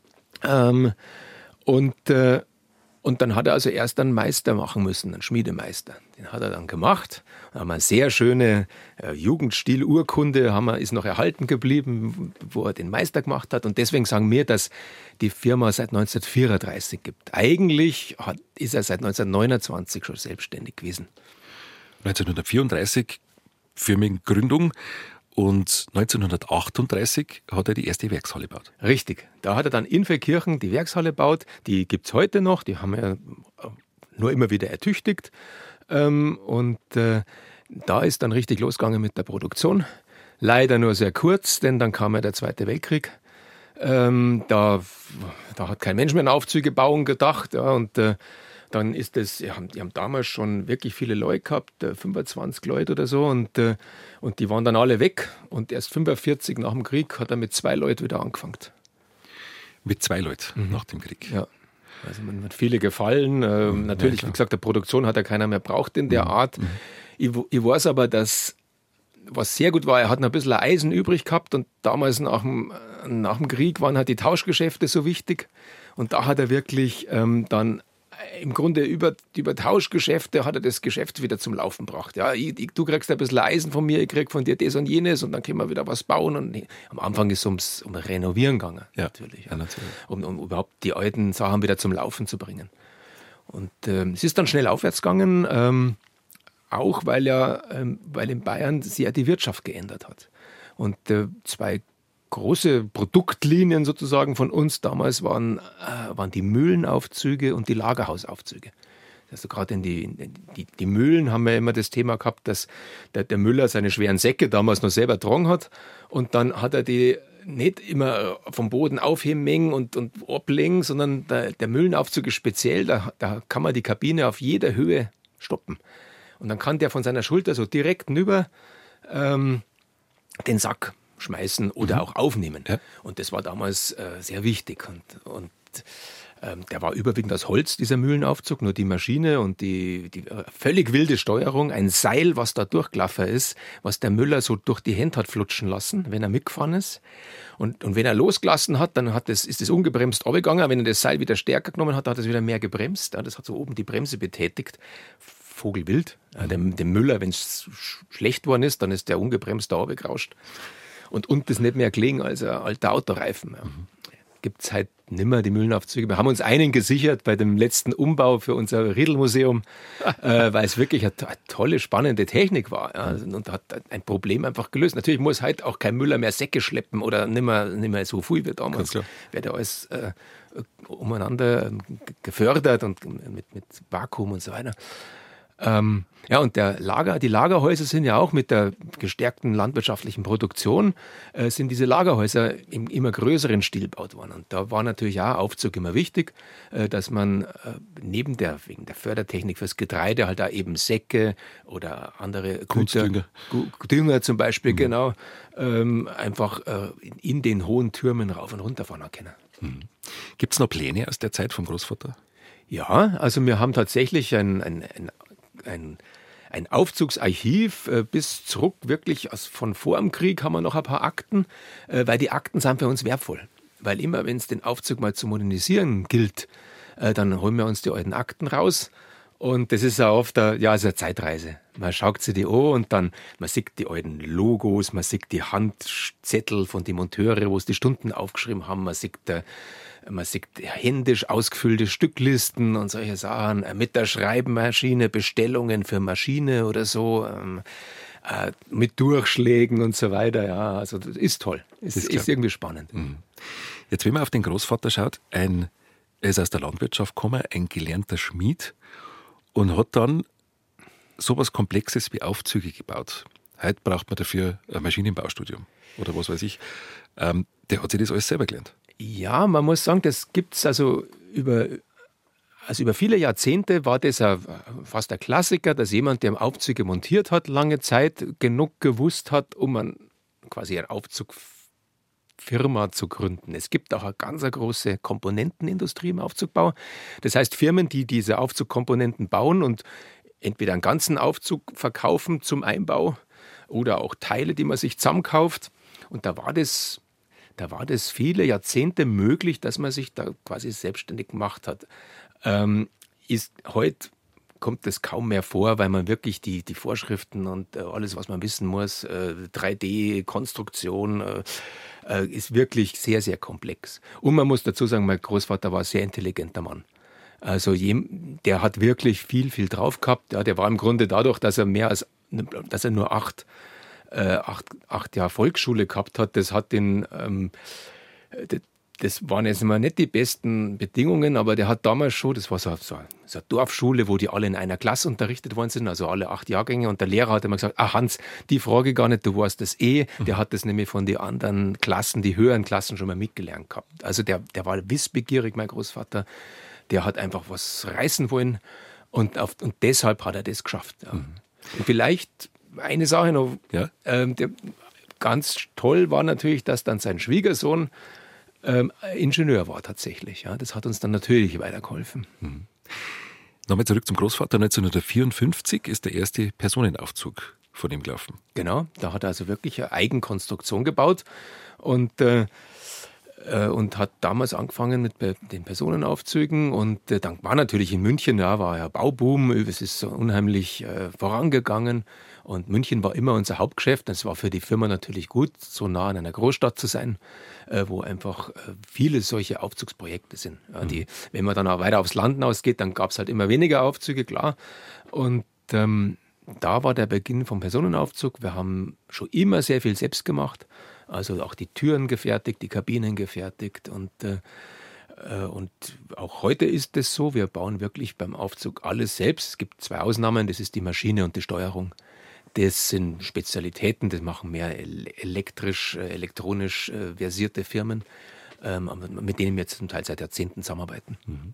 Ähm, und, äh, und dann hat er also erst einen Meister machen müssen, einen Schmiedemeister. Den hat er dann gemacht. Da haben wir eine sehr schöne äh, Jugendstil-Urkunde, haben wir, ist noch erhalten geblieben, wo er den Meister gemacht hat. Und deswegen sagen wir, dass die Firma seit neunzehnhundertvierunddreißig gibt. Eigentlich hat, ist er seit neunzehnhundertneunundzwanzig schon selbstständig gewesen. neunzehnhundertvierunddreißig Firmengründung, und neunzehnhundertachtunddreißig hat er die erste Werkshalle gebaut. Richtig. Da hat er dann in Verkirchen die Werkshalle gebaut. Die gibt es heute noch. Die haben wir nur immer wieder ertüchtigt. Und äh, da ist dann richtig losgegangen mit der Produktion. Leider nur sehr kurz, denn dann kam ja der Zweite Weltkrieg. Ähm, da, da hat kein Mensch mehr an Aufzüge bauen gedacht. Ja, und äh, dann ist das, die haben, die haben damals schon wirklich viele Leute gehabt, äh, fünfundzwanzig Leute oder so. Und, äh, und die waren dann alle weg. Und erst fünfundvierzig nach dem Krieg hat er mit zwei Leuten wieder angefangen. Mit zwei Leuten mhm. nach dem Krieg? Ja. Also man hat viele gefallen. Äh, mhm, natürlich, ja, wie gesagt, der Produktion hat ja keiner mehr braucht in der mhm. Art. Mhm. Ich, ich weiß aber, dass was sehr gut war, er hat noch ein bisschen Eisen übrig gehabt, und damals nach dem, nach dem Krieg waren halt die Tauschgeschäfte so wichtig, und da hat er wirklich ähm, dann im Grunde über, über Tauschgeschäfte hat er das Geschäft wieder zum Laufen gebracht. Ja, ich, ich, du kriegst ein bisschen Eisen von mir, ich krieg von dir das und jenes, und dann können wir wieder was bauen. Und am Anfang ist es ums um Renovieren gegangen, ja, natürlich, ja. Ja, natürlich. Um, um überhaupt die alten Sachen wieder zum Laufen zu bringen. Und ähm, es ist dann schnell aufwärts gegangen, ähm, auch weil ja, ähm, weil in Bayern sich ja die Wirtschaft geändert hat. Und äh, zwei große Produktlinien sozusagen von uns damals waren, äh, waren die Mühlenaufzüge und die Lagerhausaufzüge. Also gerade in die, in die, die Mühlen haben wir immer das Thema gehabt, dass der, der Müller seine schweren Säcke damals noch selber getragen hat, und dann hat er die nicht immer vom Boden aufheben mengen und, und ablegen, sondern der, der Mühlenaufzug ist speziell, da, da kann man die Kabine auf jeder Höhe stoppen. Und dann kann der von seiner Schulter so direkt nüber ähm, den Sack schmeißen oder mhm. auch aufnehmen. Ja. Und das war damals äh, sehr wichtig. Und, und ähm, der war überwiegend aus Holz, dieser Mühlenaufzug, nur die Maschine und die, die äh, völlig wilde Steuerung, ein Seil, was da durchgelaufen ist, was der Müller so durch die Hände hat flutschen lassen, wenn er mitgefahren ist. Und, und wenn er losgelassen hat, dann hat das, ist das ungebremst runtergegangen. Wenn er das Seil wieder stärker genommen hat, hat es wieder mehr gebremst. Ja, das hat so oben die Bremse betätigt. Vogelwild. Ja, dem, dem Müller, wenn es schlecht worden ist, dann ist der ungebremst da runtergerauscht. Und unten ist nicht mehr gelegen als ein alter Autoreifen. Ja. Mhm. Gibt es halt nimmer die Mühlenaufzüge. Wir haben uns einen gesichert bei dem letzten Umbau für unser Riedelmuseum, äh, weil es wirklich eine, eine tolle, spannende Technik war. Ja. Und hat ein Problem einfach gelöst. Natürlich muss halt auch kein Müller mehr Säcke schleppen oder nimmer, nimmer so viel wie damals. Wird ja alles äh, umeinander gefördert und mit, mit Vakuum und so weiter. Ähm, ja, und der Lager, die Lagerhäuser sind ja auch mit der gestärkten landwirtschaftlichen Produktion, äh, sind diese Lagerhäuser im immer größeren Stil gebaut worden. Und da war natürlich auch Aufzug immer wichtig, äh, dass man äh, neben der, wegen der Fördertechnik fürs Getreide halt da eben Säcke oder andere Kunstdünger. Güter, Gu- Dünger zum Beispiel, mhm. genau, ähm, einfach äh, in, in den hohen Türmen rauf und runter fahren können. Mhm. Gibt es noch Pläne aus der Zeit vom Großvater? Ja, also wir haben tatsächlich ein, ein, ein, ein, ein Aufzugsarchiv äh, bis zurück, wirklich aus, von vor dem Krieg haben wir noch ein paar Akten, äh, weil die Akten sind für uns wertvoll. Weil immer, wenn es den Aufzug mal zu modernisieren gilt, äh, dann holen wir uns die alten Akten raus. Und das ist ja oft eine, ja, also eine Zeitreise. Man schaut sich die an und dann, man sieht die alten Logos, man sieht die Handzettel von den Monteure, wo es die Stunden aufgeschrieben haben, man sieht äh, Man sieht händisch ausgefüllte Stücklisten und solche Sachen, mit der Schreibmaschine, Bestellungen für Maschine oder so, ähm, äh, mit Durchschlägen und so weiter. Ja, also das ist toll. Ist, ist, ist irgendwie spannend. Mhm. Jetzt, wenn man auf den Großvater schaut, ein, er ist aus der Landwirtschaft gekommen, ein gelernter Schmied und hat dann sowas Komplexes wie Aufzüge gebaut. Heute braucht man dafür ein Maschinenbaustudium oder was weiß ich. Ähm, der hat sich das alles selber gelernt. Ja, man muss sagen, das gibt es also über, also über viele Jahrzehnte war das ein, fast ein Klassiker, dass jemand, der Aufzüge montiert hat, lange Zeit genug gewusst hat, um ein, quasi eine Aufzugfirma zu gründen. Es gibt auch eine ganz eine große Komponentenindustrie im Aufzugbau. Das heißt, Firmen, die diese Aufzugkomponenten bauen und entweder einen ganzen Aufzug verkaufen zum Einbau oder auch Teile, die man sich zusammenkauft. Und da war das... Da war das viele Jahrzehnte möglich, dass man sich da quasi selbstständig gemacht hat. Ähm, ist, heute kommt das kaum mehr vor, weil man wirklich die, die Vorschriften und äh, alles, was man wissen muss, äh, drei D-Konstruktion, äh, äh, ist wirklich sehr, sehr komplex. Und man muss dazu sagen, mein Großvater war ein sehr intelligenter Mann. Also jem, der hat wirklich viel, viel drauf gehabt. Ja, der war im Grunde dadurch, dass er mehr als, dass er nur acht Äh, acht, acht Jahre Volksschule gehabt hat, das hat den, ähm, das, das waren jetzt mal nicht die besten Bedingungen, aber der hat damals schon, das war so, so, so eine Dorfschule, wo die alle in einer Klasse unterrichtet worden sind, also alle acht Jahrgänge, und der Lehrer hat immer gesagt, ah Hans, die Frage gar nicht, du weißt das eh, der hat das nämlich von den anderen Klassen, die höheren Klassen schon mal mitgelernt gehabt. Also der, der war wissbegierig, mein Großvater, der hat einfach was reißen wollen und, auf, und deshalb hat er das geschafft. Ja. Mhm. Und vielleicht eine Sache noch, ja. ähm, der, ganz toll war natürlich, dass dann sein Schwiegersohn ähm, Ingenieur war tatsächlich. Ja. Das hat uns dann natürlich weitergeholfen. Mhm. Nochmal zurück zum Großvater. neunzehnhundertvierundfünfzig ist der erste Personenaufzug von ihm gelaufen. Genau, da hat er also wirklich eine Eigenkonstruktion gebaut und äh, und hat damals angefangen mit den Personenaufzügen und äh, dann war natürlich in München, ja, war ja Bauboom, es ist so unheimlich äh, vorangegangen und München war immer unser Hauptgeschäft. Das war für die Firma natürlich gut, so nah an einer Großstadt zu sein, äh, wo einfach äh, viele solche Aufzugsprojekte sind. Ja, mhm. die, wenn man dann auch weiter aufs Land hinausgeht, dann gab es halt immer weniger Aufzüge, klar. Und ähm, da war der Beginn vom Personenaufzug. Wir haben schon immer sehr viel selbst gemacht. Also auch die Türen gefertigt, die Kabinen gefertigt und, äh, und auch heute ist es so, wir bauen wirklich beim Aufzug alles selbst. Es gibt zwei Ausnahmen, das ist die Maschine und die Steuerung. Das sind Spezialitäten, das machen mehr elektrisch, elektronisch äh, versierte Firmen, ähm, mit denen wir zum Teil seit Jahrzehnten zusammenarbeiten. Mhm.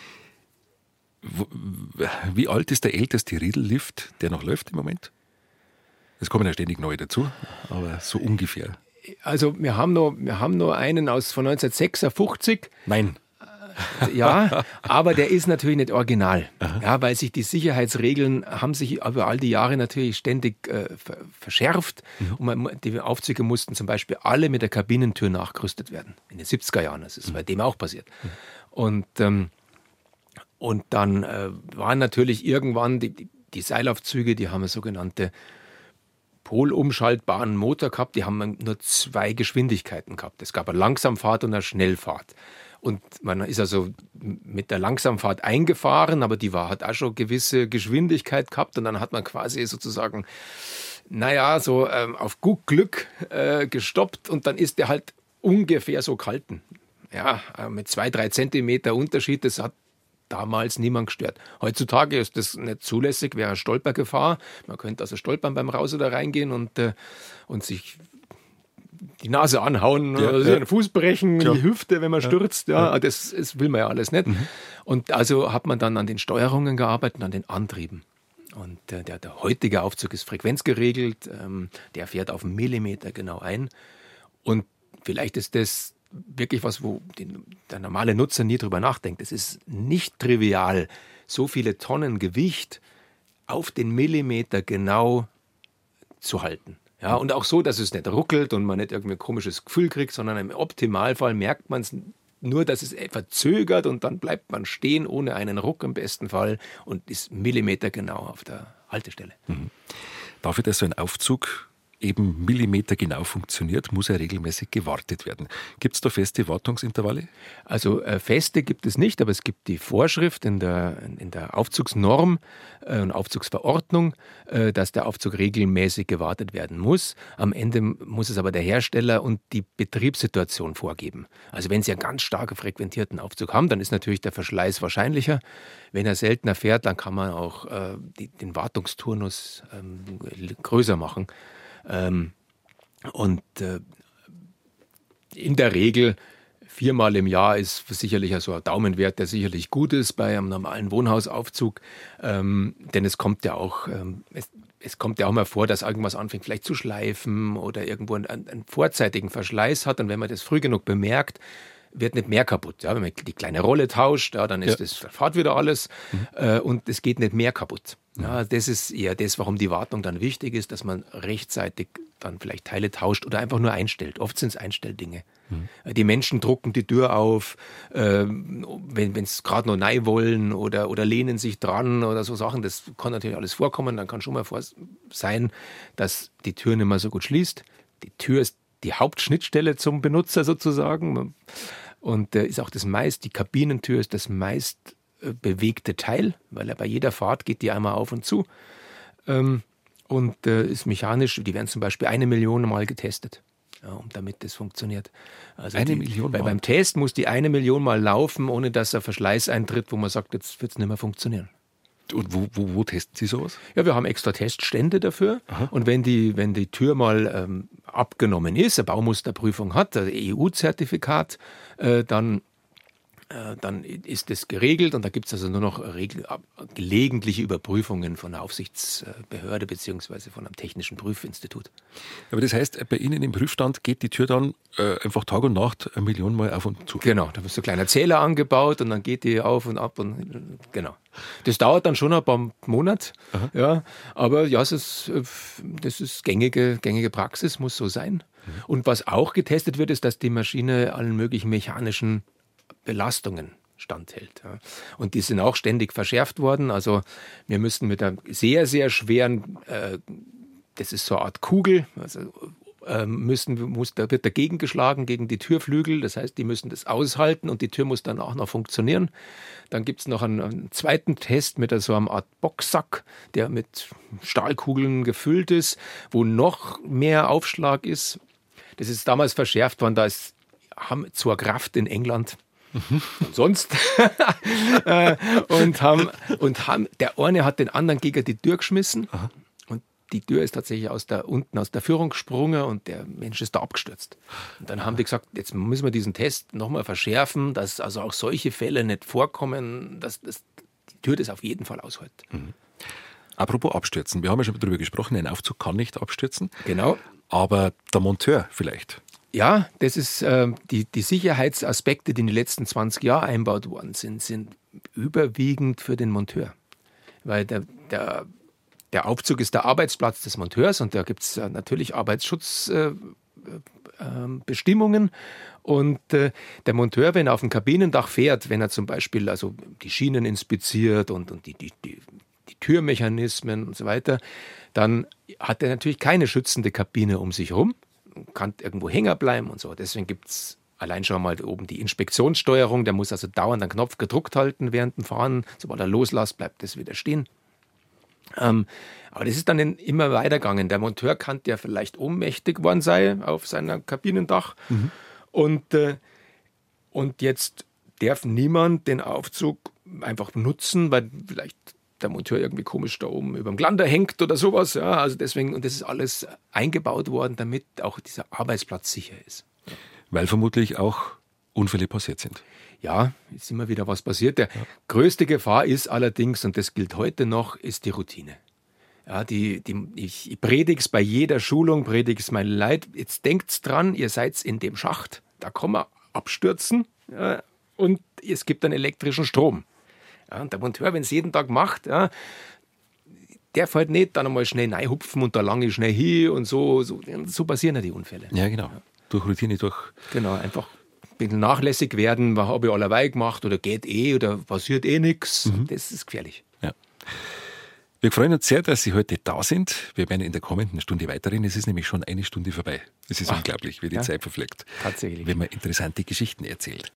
Wie alt ist der älteste Riedellift, der noch läuft im Moment? Es kommen ja ständig neue dazu, aber so ungefähr. Also wir haben noch, wir haben noch einen aus von neunzehnhundertsechsundfünfzig. Nein. Ja, aber der ist natürlich nicht original. Ja, weil sich die Sicherheitsregeln haben sich über all die Jahre natürlich ständig äh, verschärft. Mhm. Und man, die Aufzüge mussten zum Beispiel alle mit der Kabinentür nachgerüstet werden. In den siebziger Jahren, das ist mhm. bei dem auch passiert. Mhm. Und, ähm, und dann äh, waren natürlich irgendwann die, die, die Seilaufzüge, die haben eine sogenannte polumschaltbaren Motor gehabt, die haben nur zwei Geschwindigkeiten gehabt. Es gab eine Langsamfahrt und eine Schnellfahrt. Und man ist also mit der Langsamfahrt eingefahren, aber die war, hat auch schon gewisse Geschwindigkeit gehabt und dann hat man quasi sozusagen, naja, so ähm, auf gut Glück äh, gestoppt und dann ist der halt ungefähr so gehalten. Ja, äh, mit zwei, drei Zentimeter Unterschied, das hat damals niemand gestört. Heutzutage ist das nicht zulässig, wäre eine Stolpergefahr. Man könnte also stolpern beim Raus- oder Reingehen und, äh, und sich die Nase anhauen, ja, also ja. den Fuß brechen, Klar. die Hüfte, wenn man Ja. stürzt. Ja, ja. Das, das will man ja alles nicht. Mhm. Und also hat man dann an den Steuerungen gearbeitet, an den Antrieben. Und äh, der, der heutige Aufzug ist frequenzgeregelt, ähm, der fährt auf einen Millimeter genau ein. Und vielleicht ist das wirklich was, wo die, der normale Nutzer nie drüber nachdenkt. Es ist nicht trivial, so viele Tonnen Gewicht auf den Millimeter genau zu halten. Ja, und auch so, dass es nicht ruckelt und man nicht irgendwie ein komisches Gefühl kriegt, sondern im Optimalfall merkt man es nur, dass es verzögert und dann bleibt man stehen ohne einen Ruck im besten Fall und ist millimetergenau auf der Haltestelle. Mhm. Dafür, dass so ein Aufzug eben millimetergenau funktioniert, muss er regelmäßig gewartet werden. Gibt es da feste Wartungsintervalle? Also äh, feste gibt es nicht, aber es gibt die Vorschrift in der, in der Aufzugsnorm äh, und Aufzugsverordnung, äh, dass der Aufzug regelmäßig gewartet werden muss. Am Ende muss es aber der Hersteller und die Betriebssituation vorgeben. Also wenn Sie einen ganz stark frequentierten Aufzug haben, dann ist natürlich der Verschleiß wahrscheinlicher. Wenn er seltener fährt, dann kann man auch äh, die, den Wartungsturnus ähm, größer machen. Ähm, und äh, in der Regel viermal im Jahr ist sicherlich so ein Daumenwert, der sicherlich gut ist bei einem normalen Wohnhausaufzug, ähm, denn es kommt ja auch ähm, es, es kommt ja auch mal vor, dass irgendwas anfängt vielleicht zu schleifen oder irgendwo einen, einen vorzeitigen Verschleiß hat, und wenn man das früh genug bemerkt, wird nicht mehr kaputt. Ja, wenn man die kleine Rolle tauscht, ja, dann ist ja. das fährt wieder alles mhm. äh, und es geht nicht mehr kaputt. Ja, das ist eher das, warum die Wartung dann wichtig ist, dass man rechtzeitig dann vielleicht Teile tauscht oder einfach nur einstellt. Oft sind es Einstelldinge. Mhm. Die Menschen drucken die Tür auf, äh, wenn es gerade noch rein wollen oder, oder lehnen sich dran oder so Sachen. Das kann natürlich alles vorkommen. Dann kann schon mal vor sein, dass die Tür nicht mehr so gut schließt. Die Tür ist die Hauptschnittstelle zum Benutzer sozusagen und äh, ist auch das meist, die Kabinentür ist das meist bewegte Teil, weil er bei jeder Fahrt geht die einmal auf und zu ähm, und äh, ist mechanisch, die werden zum Beispiel eine Million Mal getestet, ja, um damit das funktioniert. Also eine die, Million weil Mal? Beim Test muss die eine Million Mal laufen, ohne dass ein Verschleiß eintritt, wo man sagt, jetzt wird es nicht mehr funktionieren. Und wo, wo, wo testen Sie sowas? Ja, wir haben extra Teststände dafür. Aha. Und wenn die, wenn die Tür mal ähm, abgenommen ist, eine Baumusterprüfung hat, also E U-Zertifikat, äh, dann dann ist das geregelt und da gibt es also nur noch regel- gelegentliche Überprüfungen von der Aufsichtsbehörde beziehungsweise von einem technischen Prüfinstitut. Aber das heißt, bei Ihnen im Prüfstand geht die Tür dann äh, einfach Tag und Nacht eine Million Mal auf und zu? Genau, da ist so ein kleiner Zähler angebaut und dann geht die auf und ab und genau. Das dauert dann schon ein paar Monate, ja, aber ja, es ist, das ist gängige, gängige Praxis, muss so sein. Mhm. Und was auch getestet wird, ist, dass die Maschine allen möglichen mechanischen Belastungen standhält. Ja. Und die sind auch ständig verschärft worden. Also wir müssen mit einem sehr, sehr schweren, äh, das ist so eine Art Kugel, also, äh, müssen, muss, da wird dagegen geschlagen, gegen die Türflügel. Das heißt, die müssen das aushalten und die Tür muss dann auch noch funktionieren. Dann gibt es noch einen, einen zweiten Test mit so einer Art Boxsack, der mit Stahlkugeln gefüllt ist, wo noch mehr Aufschlag ist. Das ist damals verschärft worden, da ist, haben zur Kraft in England Mhm. Und sonst. und, haben, und haben, der eine hat den anderen gegen die Tür geschmissen. Aha. Und die Tür ist tatsächlich aus der, unten aus der Führung gesprungen und der Mensch ist da abgestürzt. Und dann haben die gesagt, jetzt müssen wir diesen Test nochmal verschärfen, dass also auch solche Fälle nicht vorkommen, dass, dass die Tür das auf jeden Fall aushält. Mhm. Apropos abstürzen, wir haben ja schon darüber gesprochen, ein Aufzug kann nicht abstürzen. Genau. Aber der Monteur vielleicht. Ja, das ist äh, die, die Sicherheitsaspekte, die in den letzten zwanzig Jahren eingebaut worden sind, sind überwiegend für den Monteur. Weil der, der, der Aufzug ist der Arbeitsplatz des Monteurs und da gibt es äh, natürlich Arbeitsschutzbestimmungen. Äh, äh, und äh, der Monteur, wenn er auf dem Kabinendach fährt, wenn er zum Beispiel also die Schienen inspiziert und, und die, die, die, die Türmechanismen und so weiter, dann hat er natürlich keine schützende Kabine um sich herum. Kann irgendwo hängen bleiben und so. Deswegen gibt es allein schon mal oben die Inspektionssteuerung. Der muss also dauernd den Knopf gedrückt halten während dem Fahren. Sobald er loslässt, bleibt das wieder stehen. Ähm, aber das ist dann immer weitergegangen. Der Monteur kann ja vielleicht ohnmächtig worden sein auf seinem Kabinendach. Mhm. Und, äh, und jetzt darf niemand den Aufzug einfach nutzen, weil vielleicht der Monteur irgendwie komisch da oben über dem Glander hängt oder sowas. Ja, also deswegen, und das ist alles eingebaut worden, damit auch dieser Arbeitsplatz sicher ist. Weil vermutlich auch Unfälle passiert sind. Ja, ist immer wieder was passiert. Der ja. größte Gefahr ist allerdings, und das gilt heute noch, ist die Routine. Ja, die, die, ich ich predige es bei jeder Schulung, predige es meinen Leid. Jetzt denkt's dran, ihr seid in dem Schacht, da kann man abstürzen, ja, und es gibt einen elektrischen Strom. Ja, und der Monteur, wenn es jeden Tag macht, ja, der fällt nicht dann einmal schnell reinhupfen und da lange schnell hin und so. So, so passieren ja die Unfälle. Ja, genau. Ja. Durch Routine, durch... Genau, einfach ein bisschen nachlässig werden, was habe ich allerweil gemacht oder geht eh oder passiert eh nichts. Mhm. Das ist gefährlich. Ja. Wir freuen uns sehr, dass Sie heute da sind. Wir werden in der kommenden Stunde weiterreden. Es ist nämlich schon eine Stunde vorbei. Es ist Ach, unglaublich, wie die ja, Zeit verfliegt. Tatsächlich. Wenn man interessante Geschichten erzählt.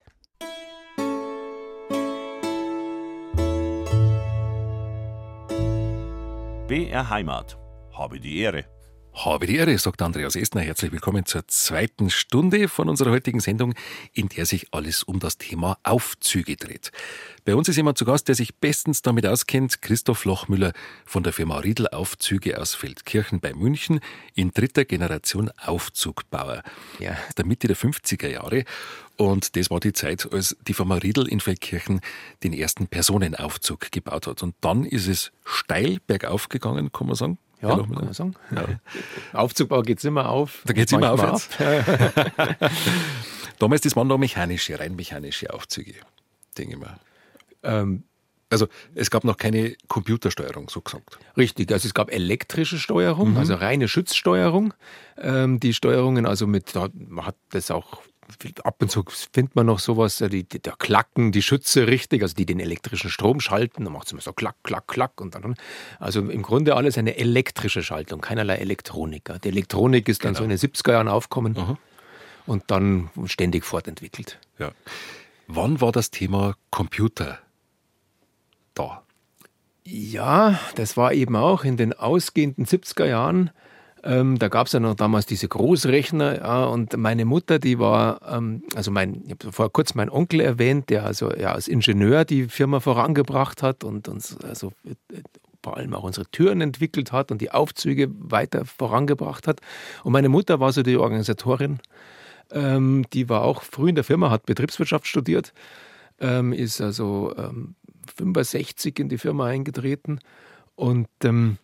B R Heimat. Habe die Ehre. Habe die Ehre, sagt Andreas Estner. Herzlich willkommen zur zweiten Stunde von unserer heutigen Sendung, in der sich alles um das Thema Aufzüge dreht. Bei uns ist jemand zu Gast, der sich bestens damit auskennt, Christoph Lochmüller von der Firma Riedl Aufzüge aus Feldkirchen bei München, in dritter Generation Aufzugbauer. Ja. Aus der Mitte der fünfziger Jahre. Und das war die Zeit, als die Firma Riedl in Feldkirchen den ersten Personenaufzug gebaut hat. Und dann ist es steil bergauf gegangen, kann man sagen. Ja, kann man sagen. Ja. Aufzugbau geht es immer auf. Da geht es immer aufwärts. Auf. Damals, das waren noch mechanische, rein mechanische Aufzüge, denke ich mal. Ähm, also es gab noch keine Computersteuerung, so gesagt. Richtig, also es gab elektrische Steuerung, mhm. also reine Schutzsteuerung. Ähm, die Steuerungen, also mit, man hat das auch... Ab und zu findet man noch sowas, die, die, da klacken die Schütze richtig, also die den elektrischen Strom schalten, dann macht es immer so klack, klack, klack. Und dann, also im Grunde alles eine elektrische Schaltung, keinerlei Elektronik. Die Elektronik ist dann genau. so in den siebziger Jahren aufgekommen mhm. und dann ständig fortentwickelt. Ja. Wann war das Thema Computer da? Ja, das war eben auch in den ausgehenden siebziger Jahren. Ähm, da gab es ja noch damals diese Großrechner, ja, und meine Mutter, die war, ähm, also mein, ich habe vor kurzem meinen Onkel erwähnt, der also ja als Ingenieur die Firma vorangebracht hat und uns also vor allem auch unsere Türen entwickelt hat und die Aufzüge weiter vorangebracht hat. Und meine Mutter war so die Organisatorin, ähm, die war auch früh in der Firma, hat Betriebswirtschaft studiert, ähm, ist also ähm, fünfundsechzig in die Firma eingetreten und ähm,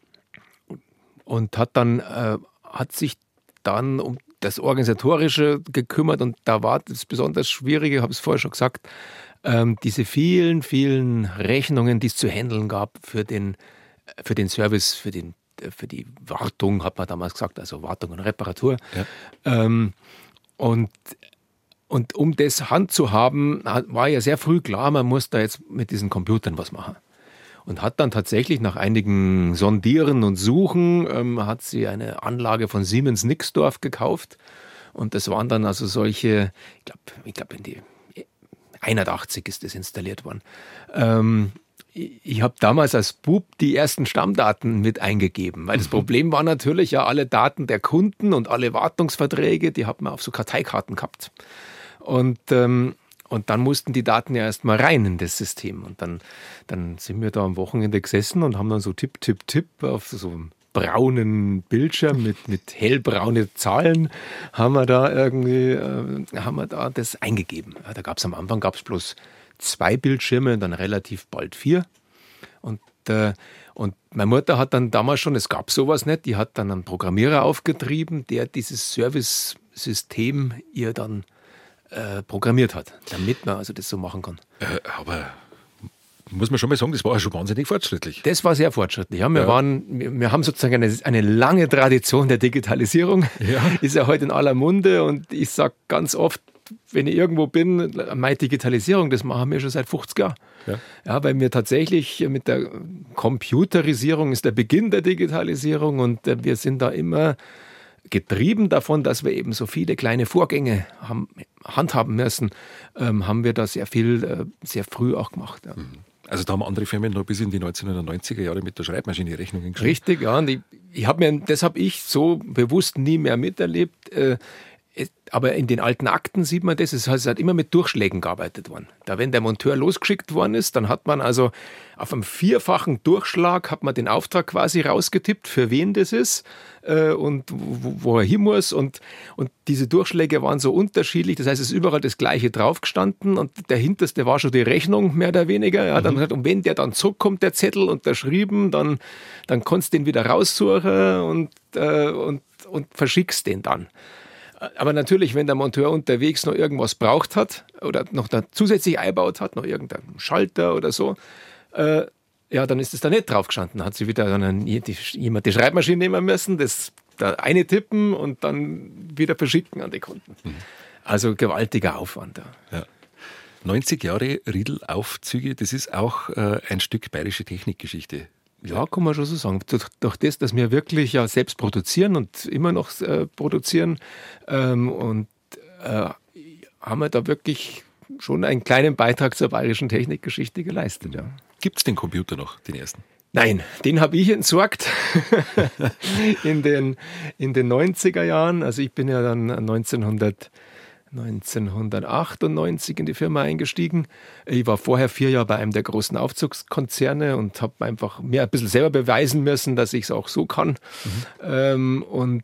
Und hat dann, äh, hat sich dann um das Organisatorische gekümmert und da war das besonders Schwierige, ich habe es vorher schon gesagt, ähm, diese vielen, vielen Rechnungen, die es zu handeln gab für den, für den Service, für, den, für die Wartung, hat man damals gesagt, also Wartung und Reparatur. Ja. Ähm, und, und um das handzuhaben, war ja sehr früh klar, man muss da jetzt mit diesen Computern was machen. Und hat dann tatsächlich nach einigen Sondieren und Suchen, ähm, hat sie eine Anlage von Siemens Nixdorf gekauft. Und das waren dann also solche, ich glaube, ich glaub in die einundachtzig ist das installiert worden. Ähm, ich ich habe damals als Bub die ersten Stammdaten mit eingegeben, weil das Problem war natürlich ja alle Daten der Kunden und alle Wartungsverträge, die hat man auf so Karteikarten gehabt. Und ähm, Und dann mussten die Daten ja erst mal rein in das System. Und dann, dann sind wir da am Wochenende gesessen und haben dann so Tipp, Tipp, Tipp auf so einem braunen Bildschirm mit, mit hellbraune Zahlen haben wir da irgendwie, äh, haben wir da das eingegeben. Ja, da gab es am Anfang gab's bloß zwei Bildschirme und dann relativ bald vier. Und, äh, und meine Mutter hat dann damals schon, es gab sowas nicht, die hat dann einen Programmierer aufgetrieben, der dieses Service-System ihr dann Äh, programmiert hat, damit man also das so machen kann. Äh, aber muss man schon mal sagen, das war ja schon wahnsinnig fortschrittlich. Das war sehr fortschrittlich. Ja, wir, ja. Waren, wir, wir haben sozusagen eine, eine lange Tradition der Digitalisierung. Ja. Ist ja heute in aller Munde und ich sage ganz oft, wenn ich irgendwo bin, meine Digitalisierung, das machen wir schon seit fünfzig Jahren. Ja. Ja, weil wir tatsächlich mit der Computerisierung ist der Beginn der Digitalisierung und wir sind da immer getrieben davon, dass wir eben so viele kleine Vorgänge haben, handhaben müssen, ähm, haben wir da sehr viel, äh, sehr früh auch gemacht. Ja. Also da haben andere Firmen noch bis in die neunzehnhundertneunziger Jahre mit der Schreibmaschine Rechnungen geschrieben. Richtig, ja. Und ich, ich habe mir, das habe ich so bewusst nie mehr miterlebt. Äh, aber in den alten Akten sieht man das, es ist halt immer mit Durchschlägen gearbeitet worden. Da, wenn der Monteur losgeschickt worden ist, dann hat man also auf einem vierfachen Durchschlag hat man den Auftrag quasi rausgetippt, für wen das ist äh, und wo, wo er hin muss. Und, und diese Durchschläge waren so unterschiedlich, das heißt, es ist überall das Gleiche draufgestanden und der hinterste war schon die Rechnung, mehr oder weniger. Ja, dann mhm. gesagt, und wenn der dann zurückkommt, der Zettel unterschrieben, dann, dann kannst du den wieder raussuchen und, äh, und, und verschickst den dann. Aber natürlich, wenn der Monteur unterwegs noch irgendwas braucht hat oder noch da zusätzlich eingebaut hat, noch irgendeinen Schalter oder so, äh, ja, dann ist es da nicht drauf gestanden. Hat sie wieder dann jemand die Schreibmaschine nehmen müssen, das da eine tippen und dann wieder verschicken an die Kunden. Mhm. Also gewaltiger Aufwand. Ja. Ja. neunzig Jahre Riedl-Aufzüge, das ist auch äh, ein Stück bayerische Technikgeschichte. Ja, kann man schon so sagen. Durch, durch das, dass wir wirklich ja selbst produzieren und immer noch äh, produzieren ähm, und äh, haben wir da wirklich schon einen kleinen Beitrag zur bayerischen Technikgeschichte geleistet. Ja. Gibt es den Computer noch, den ersten? Nein, den habe ich entsorgt in, den, in den neunziger Jahren. Also ich bin ja dann neunzehnhundert neunzehnhundertachtundneunzig in die Firma eingestiegen. Ich war vorher vier Jahre bei einem der großen Aufzugskonzerne und habe einfach mir ein bisschen selber beweisen müssen, dass ich es auch so kann. Mhm. Ähm, und,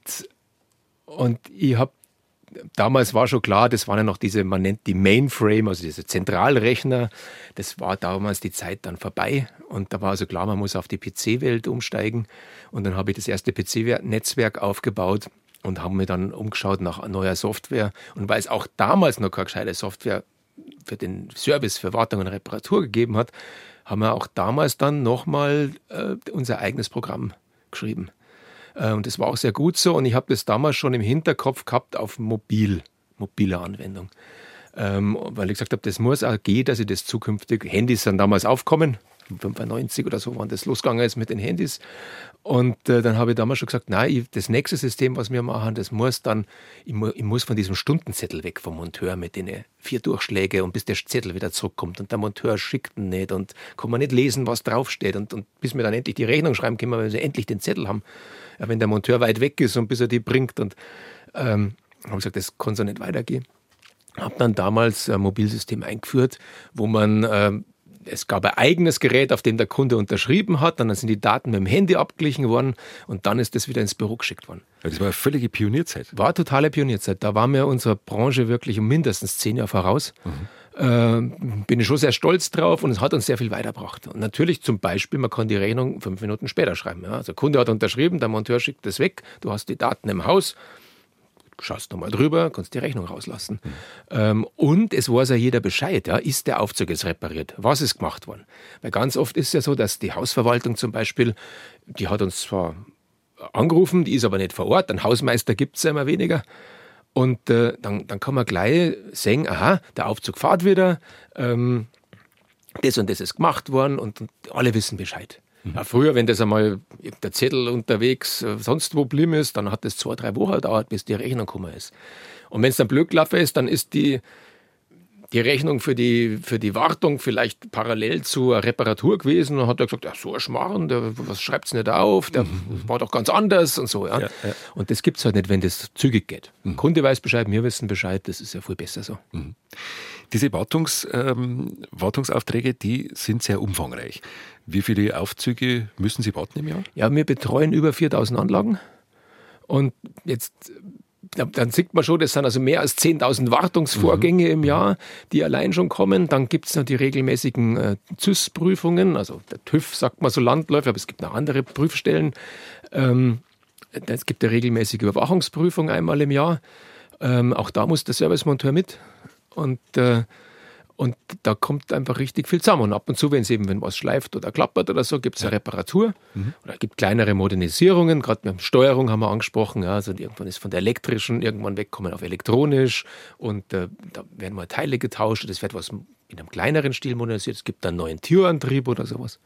und ich habe damals war schon klar, das waren ja noch diese, man nennt die Mainframe, also diese Zentralrechner. Das war damals die Zeit dann vorbei. Und da war also klar, man muss auf die P C-Welt umsteigen. Und dann habe ich das erste P C-Netzwerk aufgebaut und haben mir dann umgeschaut nach neuer Software. Und weil es auch damals noch keine gescheite Software für den Service, für Wartung und Reparatur gegeben hat, haben wir auch damals dann nochmal äh, unser eigenes Programm geschrieben. Äh, und das war auch sehr gut so. Und ich habe das damals schon im Hinterkopf gehabt auf mobil, mobile Anwendung. Ähm, weil ich gesagt habe, das muss auch gehen, dass ich das zukünftig, Handys sind damals aufgekommen, fünfundneunzig oder so, wann das losgegangen ist mit den Handys. Und äh, dann habe ich damals schon gesagt, nein, ich, das nächste System, was wir machen, das muss dann, ich, mu, ich muss von diesem Stundenzettel weg vom Monteur mit den vier Durchschläge und bis der Zettel wieder zurückkommt und der Monteur schickt ihn nicht und kann man nicht lesen, was draufsteht und, und bis wir dann endlich die Rechnung schreiben können, weil wir endlich den Zettel haben, ja, wenn der Monteur weit weg ist und bis er die bringt. Und ähm, habe gesagt, das kann so nicht weitergehen. Habe dann damals ein Mobilsystem eingeführt, wo man, ähm, es gab ein eigenes Gerät, auf dem der Kunde unterschrieben hat, dann sind die Daten mit dem Handy abgeglichen worden und dann ist das wieder ins Büro geschickt worden. Ja, das war eine völlige Pionierzeit. War eine totale Pionierzeit. Da waren wir unserer Branche wirklich um mindestens zehn Jahre voraus. Mhm. Äh, bin ich schon sehr stolz drauf und es hat uns sehr viel weitergebracht. Und natürlich zum Beispiel, man kann die Rechnung fünf Minuten später schreiben. Ja? Also der Kunde hat unterschrieben, der Monteur schickt das weg, du hast die Daten im Haus, schaust nochmal drüber, kannst die Rechnung rauslassen. Mhm. Ähm, und es weiß ja jeder Bescheid, ja, ist der Aufzug jetzt repariert? Was ist gemacht worden? Weil ganz oft ist es ja so, dass die Hausverwaltung zum Beispiel, die hat uns zwar angerufen, die ist aber nicht vor Ort, einen Hausmeister gibt es ja immer weniger. Und äh, dann, dann kann man gleich sehen, aha, der Aufzug fährt wieder, ähm, das und das ist gemacht worden und, und alle wissen Bescheid. Ja, früher, wenn das einmal der Zettel unterwegs äh, sonst wo blieben ist, dann hat das zwei, drei Wochen gedauert, bis die Rechnung gekommen ist. Und wenn es dann blöd gelaufen ist, dann ist die, die Rechnung für die, für die Wartung vielleicht parallel zur Reparatur gewesen. Und hat er gesagt, ja, so ein Schmarrn, der, was schreibt es nicht auf, der mhm. war doch ganz anders und so. Ja. Ja, ja. Und das gibt es halt nicht, wenn das zügig geht. Mhm. Der Kunde weiß Bescheid, wir wissen Bescheid, das ist ja viel besser so. Mhm. Diese Wartungs, ähm, Wartungsaufträge, die sind sehr umfangreich. Wie viele Aufzüge müssen Sie warten im Jahr? Ja, wir betreuen über viertausend Anlagen. Und jetzt, dann sieht man schon, das sind also mehr als zehntausend Wartungsvorgänge mhm. im Jahr, die allein schon kommen. Dann gibt es noch die regelmäßigen äh, Z Ü S-Prüfungen. Also der TÜV sagt man so landläufig, aber es gibt noch andere Prüfstellen. Ähm, es gibt eine regelmäßige Überwachungsprüfung einmal im Jahr. Ähm, auch da muss der Servicemonteur mit. Und, äh, und da kommt einfach richtig viel zusammen. Und ab und zu, wenn es eben, wenn was schleift oder klappert oder so, gibt es eine Reparatur. Mhm. Oder gibt kleinere Modernisierungen. Gerade mit Steuerung haben wir angesprochen. Ja, also irgendwann ist von der elektrischen irgendwann wegkommen auf elektronisch. Und äh, da werden mal Teile getauscht. Das wird was in einem kleineren Stil modernisiert. Es gibt dann einen neuen Türantrieb oder sowas.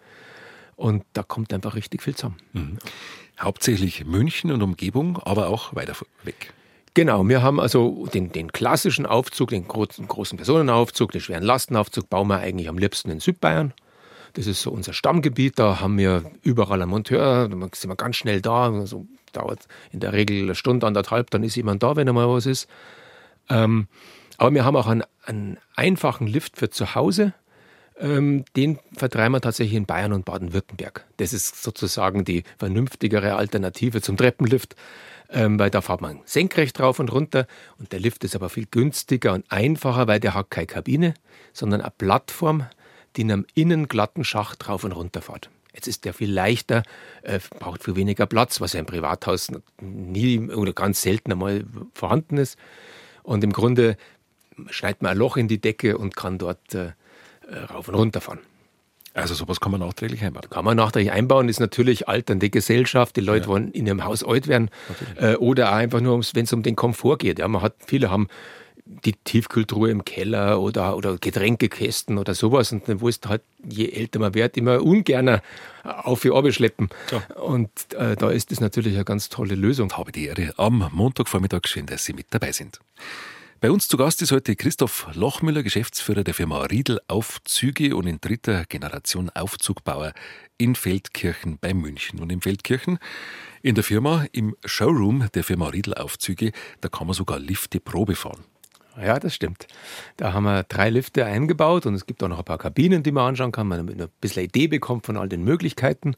Und da kommt einfach richtig viel zusammen. Mhm. Hauptsächlich München und Umgebung, aber auch weiter weg. Genau, wir haben also den, den klassischen Aufzug, den großen, großen Personenaufzug, den schweren Lastenaufzug bauen wir eigentlich am liebsten in Südbayern. Das ist so unser Stammgebiet, da haben wir überall einen Monteur, da sind wir ganz schnell da, also dauert in der Regel eine Stunde, anderthalb, dann ist jemand da, wenn einmal was ist. Ähm, aber wir haben auch einen, einen einfachen Lift für zu Hause. Ähm, den vertreiben wir tatsächlich in Bayern und Baden-Württemberg. Das ist sozusagen die vernünftigere Alternative zum Treppenlift, ähm, weil da fährt man senkrecht rauf und runter und der Lift ist aber viel günstiger und einfacher, weil der hat keine Kabine, sondern eine Plattform, die in einem innen glatten Schacht rauf und runter fährt. Jetzt ist der viel leichter, äh, braucht viel weniger Platz, was ja im Privathaus nie oder ganz selten einmal vorhanden ist. Und im Grunde schneidet man ein Loch in die Decke und kann dort äh, rauf und runter fahren. Also sowas kann man nachträglich einbauen. Kann man nachträglich einbauen, ist natürlich alternde Gesellschaft, die Leute ja. wollen in ihrem Haus alt werden äh, oder auch einfach nur, wenn es um den Komfort geht. Ja, man hat, viele haben die Tiefkühltruhe im Keller oder, oder Getränkekästen oder sowas und dann willst du halt, je älter man wird, immer ungern auf die Arbeit schleppen. Ja. Und äh, da ist das natürlich eine ganz tolle Lösung. Habe die Ehre am Montagvormittag, schön, dass Sie mit dabei sind. Bei uns zu Gast ist heute Christoph Lochmüller, Geschäftsführer der Firma Riedl Aufzüge und in dritter Generation Aufzugbauer in Feldkirchen bei München. Und in Feldkirchen, in der Firma, im Showroom der Firma Riedl Aufzüge, da kann man sogar Lifte Probe fahren. Ja, das stimmt. Da haben wir drei Lifte eingebaut und es gibt auch noch ein paar Kabinen, die man anschauen kann, man ein bisschen Idee bekommt von all den Möglichkeiten.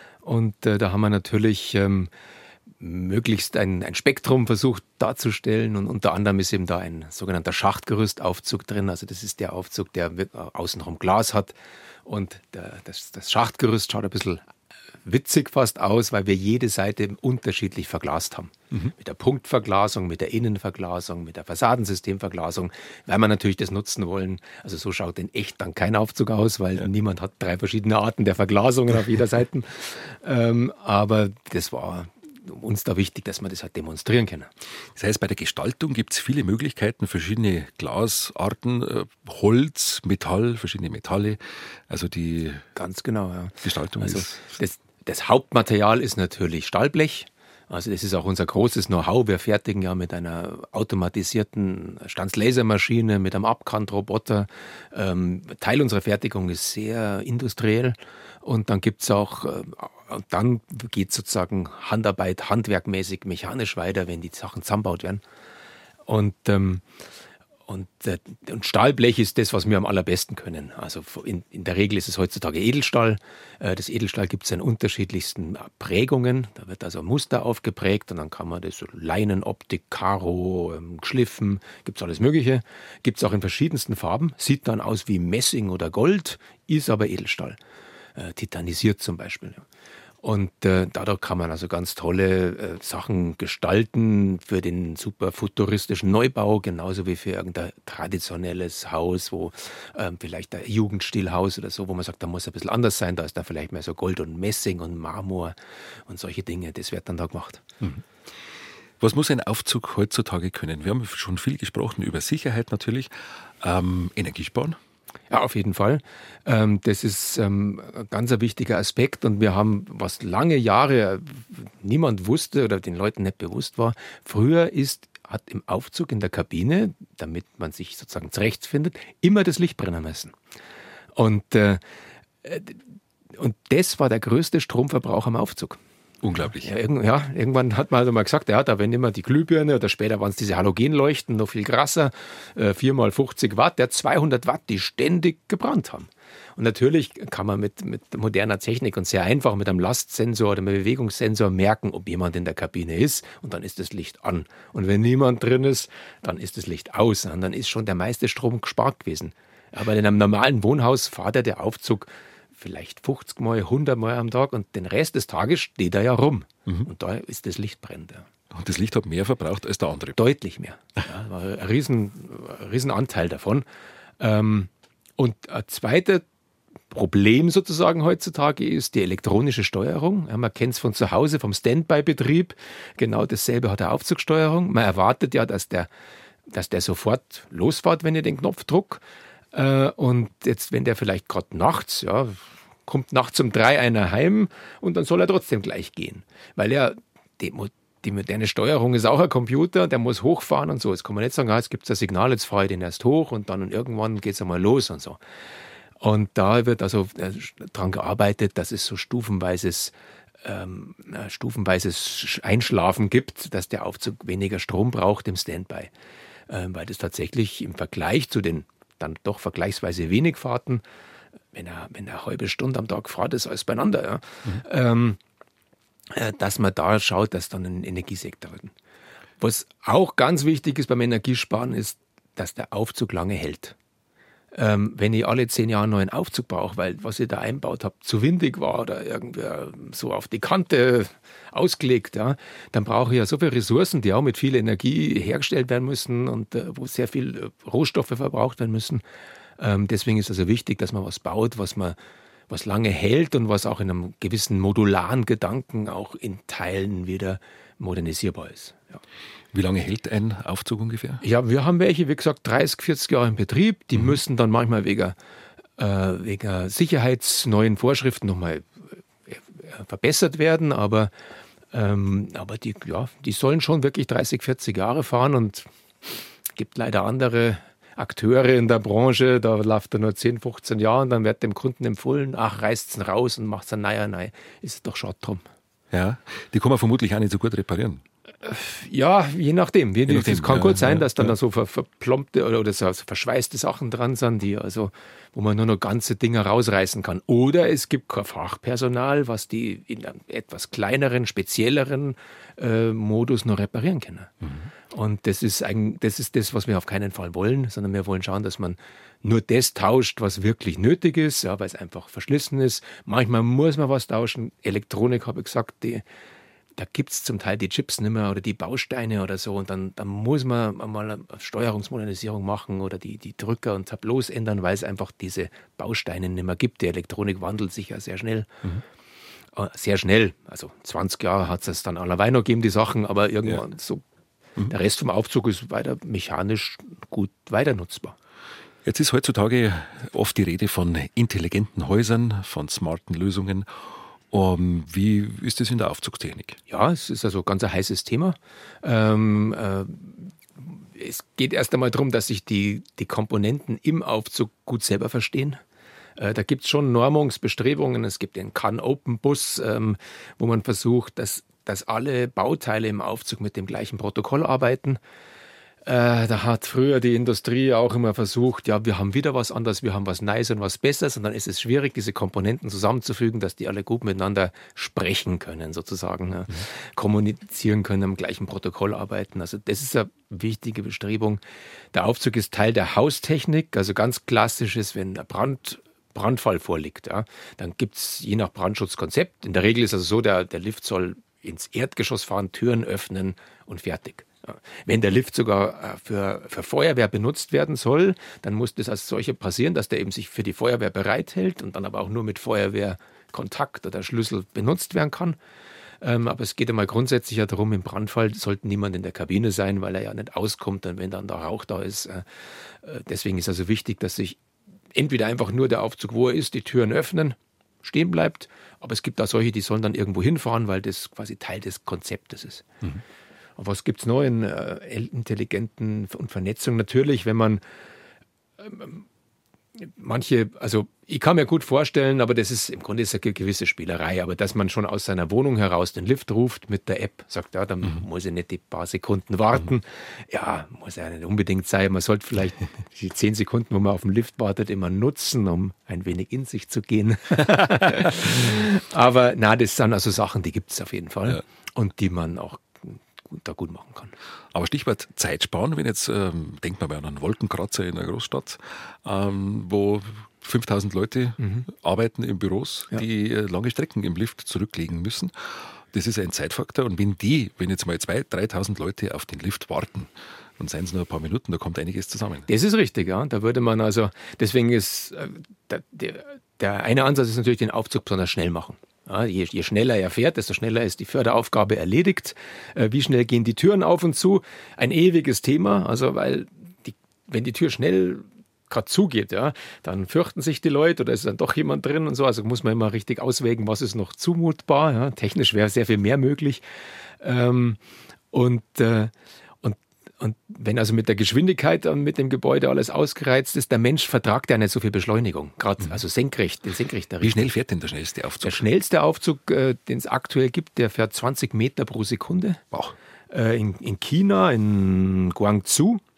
Und äh, da haben wir natürlich ähm, möglichst ein, ein Spektrum versucht darzustellen und unter anderem ist eben da ein sogenannter Schachtgerüstaufzug drin. Also das ist der Aufzug, der außenrum Glas hat und der, das, das Schachtgerüst schaut ein bisschen witzig fast aus, weil wir jede Seite unterschiedlich verglast haben. Mhm. Mit der Punktverglasung, mit der Innenverglasung, mit der Fassadensystemverglasung, weil wir natürlich das nutzen wollen. Also so schaut in echt dann kein Aufzug aus, weil ja. niemand hat drei verschiedene Arten der Verglasungen auf jeder Seite. ähm, aber das war uns da wichtig, dass wir das halt demonstrieren können. Das heißt, bei der Gestaltung gibt es viele Möglichkeiten, verschiedene Glasarten, äh, Holz, Metall, verschiedene Metalle. Also die Ganz genau, ja. Gestaltung also ist... Das, das Hauptmaterial ist natürlich Stahlblech. Also das ist auch unser großes Know-how. Wir fertigen ja mit einer automatisierten Stanzlasermaschine, mit einem Abkantroboter. Ähm, Teil unserer Fertigung ist sehr industriell. Und dann gibt es auch, äh, dann geht sozusagen Handarbeit handwerkmäßig, mechanisch weiter, wenn die Sachen zusammengebaut werden. Und, ähm, und, äh, und Stahlblech ist das, was wir am allerbesten können. Also in, in der Regel ist es heutzutage Edelstahl. Äh, das Edelstahl gibt es in unterschiedlichsten Prägungen. Da wird also ein Muster aufgeprägt und dann kann man das so Leinen, Optik, Karo, ähm, geschliffen, gibt es alles Mögliche. Gibt es auch in verschiedensten Farben. Sieht dann aus wie Messing oder Gold, ist aber Edelstahl. Äh, titanisiert zum Beispiel. Und äh, dadurch kann man also ganz tolle äh, Sachen gestalten für den super futuristischen Neubau, genauso wie für irgendein traditionelles Haus, wo ähm, vielleicht ein Jugendstilhaus oder so, wo man sagt, da muss ein bisschen anders sein, da ist da vielleicht mehr so Gold und Messing und Marmor und solche Dinge, das wird dann da gemacht. Mhm. Was muss ein Aufzug heutzutage können? Wir haben schon viel gesprochen über Sicherheit natürlich, ähm, Energiesparen. Ja, auf jeden Fall. Ähm, das ist ähm, ein ganz ein wichtiger Aspekt und wir haben, was lange Jahre niemand wusste oder den Leuten nicht bewusst war, früher ist, hat im Aufzug in der Kabine, damit man sich sozusagen zurechtfindet, immer das Licht brennen müssen. Und, äh, und das war der größte Stromverbrauch am Aufzug. Unglaublich. Ja, irgend, ja, irgendwann hat man also mal gesagt, ja, da werden immer die Glühbirne oder später waren es diese Halogenleuchten, noch viel krasser, äh, vier mal fünfzig Watt, der zweihundert Watt, die ständig gebrannt haben. Und natürlich kann man mit, mit moderner Technik und sehr einfach mit einem Lastsensor oder einem Bewegungssensor merken, ob jemand in der Kabine ist und dann ist das Licht an. Und wenn niemand drin ist, dann ist das Licht aus und dann ist schon der meiste Strom gespart gewesen. Aber in einem normalen Wohnhaus fährt ja der Aufzug vielleicht fünfzig Mal, hundert Mal am Tag und den Rest des Tages steht er ja rum. Mhm. Und da ist das Licht brennt. Ja. Und das Licht hat mehr verbraucht als der andere? Deutlich mehr. Ja, war ein riesen, riesen Anteil davon. Ähm, und ein zweites Problem sozusagen heutzutage ist die elektronische Steuerung. Ja, man kennt es von zu Hause, vom Standby-Betrieb. Genau dasselbe hat eine Aufzugsteuerung. Man erwartet ja, dass der, dass der sofort losfährt, wenn ihr den Knopf drückt. Und jetzt, wenn der vielleicht gerade nachts, ja, kommt nachts um drei einer heim und dann soll er trotzdem gleich gehen. Weil er, die, die moderne Steuerung ist auch ein Computer, der muss hochfahren und so. Jetzt kann man nicht sagen, ja, jetzt gibt es ein Signal, jetzt fahre ich den erst hoch und dann und irgendwann geht es einmal los und so. Und da wird also daran gearbeitet, dass es so stufenweises, ähm, stufenweises Einschlafen gibt, dass der Aufzug weniger Strom braucht im Standby. äh, weil das tatsächlich im Vergleich zu den dann doch vergleichsweise wenig Fahrten, wenn er, wenn er eine halbe Stunde am Tag fährt, ist alles beieinander, ja, mhm. ähm, äh, dass man da schaut, dass dann ein Energiesektor wird. Was auch ganz wichtig ist beim Energiesparen, ist, dass der Aufzug lange hält. Ähm, wenn ich alle zehn Jahre einen neuen Aufzug brauche, weil was ihr da einbaut habt, zu windig war oder irgendwie so auf die Kante ausgelegt, ja, dann brauche ich ja so viele Ressourcen, die auch mit viel Energie hergestellt werden müssen und äh, wo sehr viel Rohstoffe verbraucht werden müssen. Ähm, deswegen ist es also wichtig, dass man was baut, was man was lange hält und was auch in einem gewissen modularen Gedanken auch in Teilen wieder modernisierbar ist. Ja. Wie lange hält ein Aufzug ungefähr? Ja, wir haben welche, wie gesagt, dreißig, vierzig Jahre in Betrieb. Die mhm. müssen dann manchmal wegen, äh, wegen sicherheitsneuen Vorschriften nochmal äh, verbessert werden. Aber, ähm, aber die, ja, die sollen schon wirklich dreißig, vierzig Jahre fahren. Und es gibt leider andere Akteure in der Branche, da läuft er nur zehn, fünfzehn Jahre und dann wird dem Kunden empfohlen, ach, reißt es raus und macht es dann, naja, nein, ist es doch schade drum. Ja, die kann man vermutlich auch nicht so gut reparieren. Ja, je nachdem. Je nachdem. Es kann ja, gut sein, ja, dass dann ja. da so ver, verplombte oder, oder so verschweißte Sachen dran sind, die also, wo man nur noch ganze Dinge rausreißen kann. Oder es gibt kein Fachpersonal, was die in einem etwas kleineren, spezielleren äh, Modus noch reparieren können. Mhm. Und das ist, ein, das ist das, was wir auf keinen Fall wollen, sondern wir wollen schauen, dass man nur das tauscht, was wirklich nötig ist, ja, weil es einfach verschlissen ist. Manchmal muss man was tauschen. Elektronik, habe ich gesagt, die da gibt es zum Teil die Chips nicht mehr oder die Bausteine oder so und dann, dann muss man mal eine Steuerungsmodernisierung machen oder die, die Drücker und Tableaus ändern, weil es einfach diese Bausteine nicht mehr gibt. Die Elektronik wandelt sich ja sehr schnell. Mhm. Sehr schnell, also zwanzig Jahre hat es dann alleweil noch gegeben, die Sachen, aber irgendwann ja. so, mhm. der Rest vom Aufzug ist weiter mechanisch gut weiter nutzbar. Jetzt ist heutzutage oft die Rede von intelligenten Häusern, von smarten Lösungen. Um, wie ist das in der Aufzugstechnik? Ja, es ist also ganz ein heißes Thema. Ähm, äh, es geht erst einmal darum, dass sich die, die Komponenten im Aufzug gut selber verstehen. Äh, da gibt es schon Normungsbestrebungen. Es gibt den C A N Open Bus, ähm, wo man versucht, dass, dass alle Bauteile im Aufzug mit dem gleichen Protokoll arbeiten. Äh, da hat früher die Industrie auch immer versucht, ja, wir haben wieder was anderes, wir haben was Neues und was Besseres und dann ist es schwierig, diese Komponenten zusammenzufügen, dass die alle gut miteinander sprechen können, sozusagen, ja. mhm. kommunizieren können, am gleichen Protokoll arbeiten. Also das ist eine wichtige Bestrebung. Der Aufzug ist Teil der Haustechnik, also ganz klassisch ist, wenn ein Brand, Brandfall vorliegt, ja, dann gibt es je nach Brandschutzkonzept, in der Regel ist es also so, der, der Lift soll ins Erdgeschoss fahren, Türen öffnen und fertig. Ja. Wenn der Lift sogar für, für Feuerwehr benutzt werden soll, dann muss das als solcher passieren, dass der eben sich für die Feuerwehr bereithält und dann aber auch nur mit Feuerwehrkontakt oder Schlüssel benutzt werden kann. Ähm, aber es geht einmal grundsätzlich ja darum, im Brandfall sollte niemand in der Kabine sein, weil er ja nicht auskommt, und wenn dann der Rauch da ist. Äh, deswegen ist also wichtig, dass sich entweder einfach nur der Aufzug, wo er ist, die Türen öffnen, stehen bleibt, aber es gibt auch solche, die sollen dann irgendwo hinfahren, weil das quasi Teil des Konzeptes ist. Mhm. Und was gibt es noch in äh, intelligenten und Vernetzung? Natürlich, wenn man ähm, manche, also ich kann mir gut vorstellen, aber das ist im Grunde ist eine gewisse Spielerei, aber dass man schon aus seiner Wohnung heraus den Lift ruft mit der App, sagt, ja, dann mhm. muss ich nicht die paar Sekunden warten. Mhm. Ja, muss ja nicht unbedingt sein. Man sollte vielleicht die zehn Sekunden, wo man auf den Lift wartet, immer nutzen, um ein wenig in sich zu gehen. Aber na, das sind also Sachen, die gibt es auf jeden Fall ja. und die man auch da gut machen kann. Aber Stichwort Zeit sparen, wenn jetzt, ähm, denkt man mal an einen Wolkenkratzer in einer Großstadt, ähm, wo fünftausend Leute mhm. arbeiten in Büros, ja. die äh, lange Strecken im Lift zurücklegen müssen. Das ist ein Zeitfaktor und wenn die, wenn jetzt mal zweitausend, dreitausend Leute auf den Lift warten, dann seien es nur ein paar Minuten, da kommt einiges zusammen. Das ist richtig, ja. Da würde man also, deswegen ist, äh, der, der, der eine Ansatz ist natürlich, den Aufzug besonders schnell machen. Ja, je, je schneller er fährt, desto schneller ist die Förderaufgabe erledigt. Äh, wie schnell gehen die Türen auf und zu? Ein ewiges Thema, also weil die, wenn die Tür schnell gerade zugeht, ja, dann fürchten sich die Leute oder ist dann doch jemand drin und so. Also muss man immer richtig auswägen, was ist noch zumutbar. Ja. Technisch wäre sehr viel mehr möglich. Ähm, und äh, Und wenn also mit der Geschwindigkeit und mit dem Gebäude alles ausgereizt ist, der Mensch vertragt ja nicht so viel Beschleunigung, gerade mhm. also senkrecht, in senkrechter Richtung. Wie schnell fährt denn der schnellste Aufzug? Der schnellste Aufzug, äh, den es aktuell gibt, der fährt zwanzig Meter pro Sekunde. Wow. Äh, in, in China, in Guangzhou.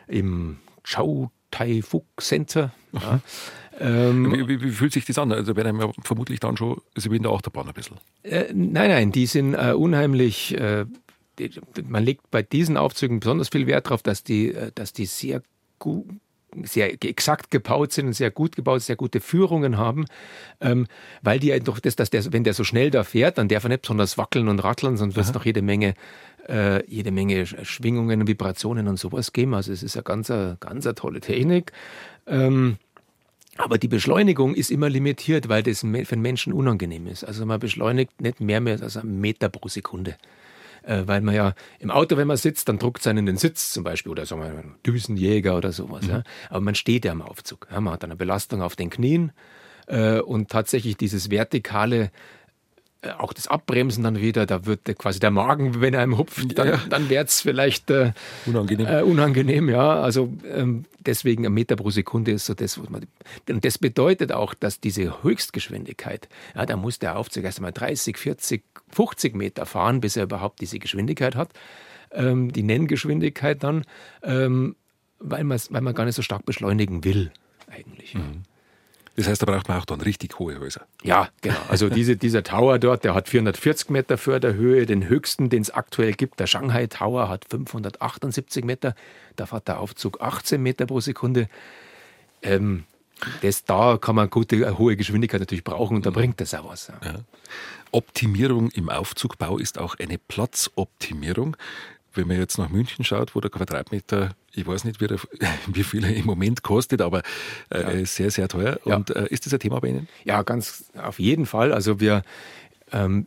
im Chow Tai Fook Center. Ja. ähm, wie, wie, wie fühlt sich das an? Also wäre einem ja vermutlich dann schon, also wie in der Achterbahn ein bisschen. Äh, nein, nein, die sind äh, unheimlich, äh, die, man legt bei diesen Aufzügen besonders viel Wert darauf, dass die, äh, dass die sehr gut, sehr exakt gebaut sind und sehr gut gebaut, sehr gute Führungen haben, ähm, weil die einfach, das, dass der, wenn der so schnell da fährt, dann darf er nicht besonders wackeln und ratteln, sonst wird es noch jede Menge, äh, jede Menge Schwingungen und Vibrationen und sowas geben. Also es ist eine ganz, ganz eine tolle Technik. Ähm, aber die Beschleunigung ist immer limitiert, weil das für den Menschen unangenehm ist. Also man beschleunigt nicht mehr, mehr als einen Meter pro Sekunde. Weil man ja im Auto, wenn man sitzt, dann druckt es einen in den Sitz zum Beispiel oder sagen wir einen Düsenjäger oder sowas. Mhm. Ja. Aber man steht ja im Aufzug. Ja. Man hat eine Belastung auf den Knien äh, und tatsächlich dieses vertikale, äh, auch das Abbremsen dann wieder, da wird äh, quasi der Magen, wenn er einem hupft, dann, ja. dann wird es vielleicht äh, unangenehm. Äh, unangenehm, ja. Also ähm, deswegen ein Meter pro Sekunde ist so das, was man. Und das bedeutet auch, dass diese Höchstgeschwindigkeit, ja, da muss der Aufzug erst einmal dreißig, vierzig, fünfzig Meter fahren, bis er überhaupt diese Geschwindigkeit hat, ähm, die Nenngeschwindigkeit dann, ähm, weil, weil man gar nicht so stark beschleunigen will, eigentlich. Mhm. Das heißt, da braucht man auch dann richtig hohe Häuser. Ja, genau. Also diese, dieser Tower dort, der hat vierhundertvierzig Meter Förderhöhe. Den höchsten, den es aktuell gibt, der Shanghai Tower, hat fünfhundertachtundsiebzig Meter. Da fährt der Aufzug achtzehn Meter pro Sekunde. Ähm, das, da kann man gute, eine hohe Geschwindigkeit natürlich brauchen und da bringt das auch was. Ja. Ja. Optimierung im Aufzugbau ist auch eine Platzoptimierung. Wenn man jetzt nach München schaut, wo der Quadratmeter, ich weiß nicht, wie, der, wie viel er im Moment kostet, aber äh, ja. sehr, sehr teuer. Ja. Und äh, ist das ein Thema bei Ihnen? Ja, ganz auf jeden Fall. Also wir, ähm,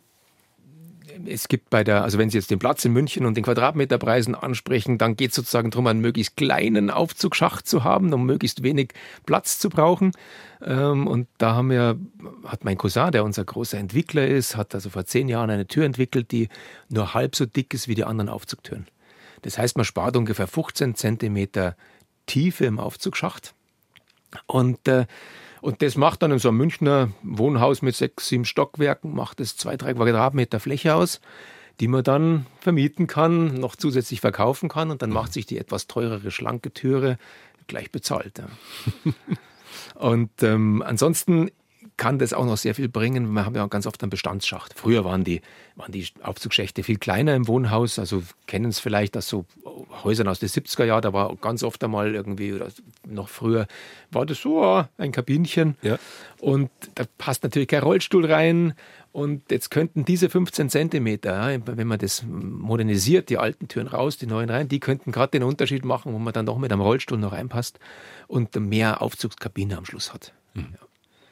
es gibt bei der, also wenn Sie jetzt den Platz in München und den Quadratmeterpreisen ansprechen, dann geht es sozusagen darum, einen möglichst kleinen Aufzugsschacht zu haben, um möglichst wenig Platz zu brauchen. Ähm, und da haben wir, hat mein Cousin, der unser großer Entwickler ist, hat also vor zehn Jahren eine Tür entwickelt, die nur halb so dick ist wie die anderen Aufzugtüren. Das heißt, man spart ungefähr fünfzehn Zentimeter Tiefe im Aufzugsschacht. Und äh, Und das macht dann in so einem Münchner Wohnhaus mit sechs, sieben Stockwerken, macht es zwei, drei Quadratmeter Fläche aus, die man dann vermieten kann, noch zusätzlich verkaufen kann und dann macht sich die etwas teurere, schlanke Türe gleich bezahlt. Ja. Und ähm, ansonsten kann das auch noch sehr viel bringen. Wir haben ja ganz oft einen Bestandsschacht. Früher waren die, waren die Aufzugschächte viel kleiner im Wohnhaus. Also kennen es vielleicht aus so Häusern aus den siebziger Jahren. Da war ganz oft einmal irgendwie, oder noch früher, war das so oh, ein Kabinchen. Ja. Und da passt natürlich kein Rollstuhl rein. Und jetzt könnten diese fünfzehn Zentimeter, ja, wenn man das modernisiert, die alten Türen raus, die neuen rein, die könnten gerade den Unterschied machen, wo man dann doch mit einem Rollstuhl noch reinpasst und mehr Aufzugskabine am Schluss hat. Mhm. Ja.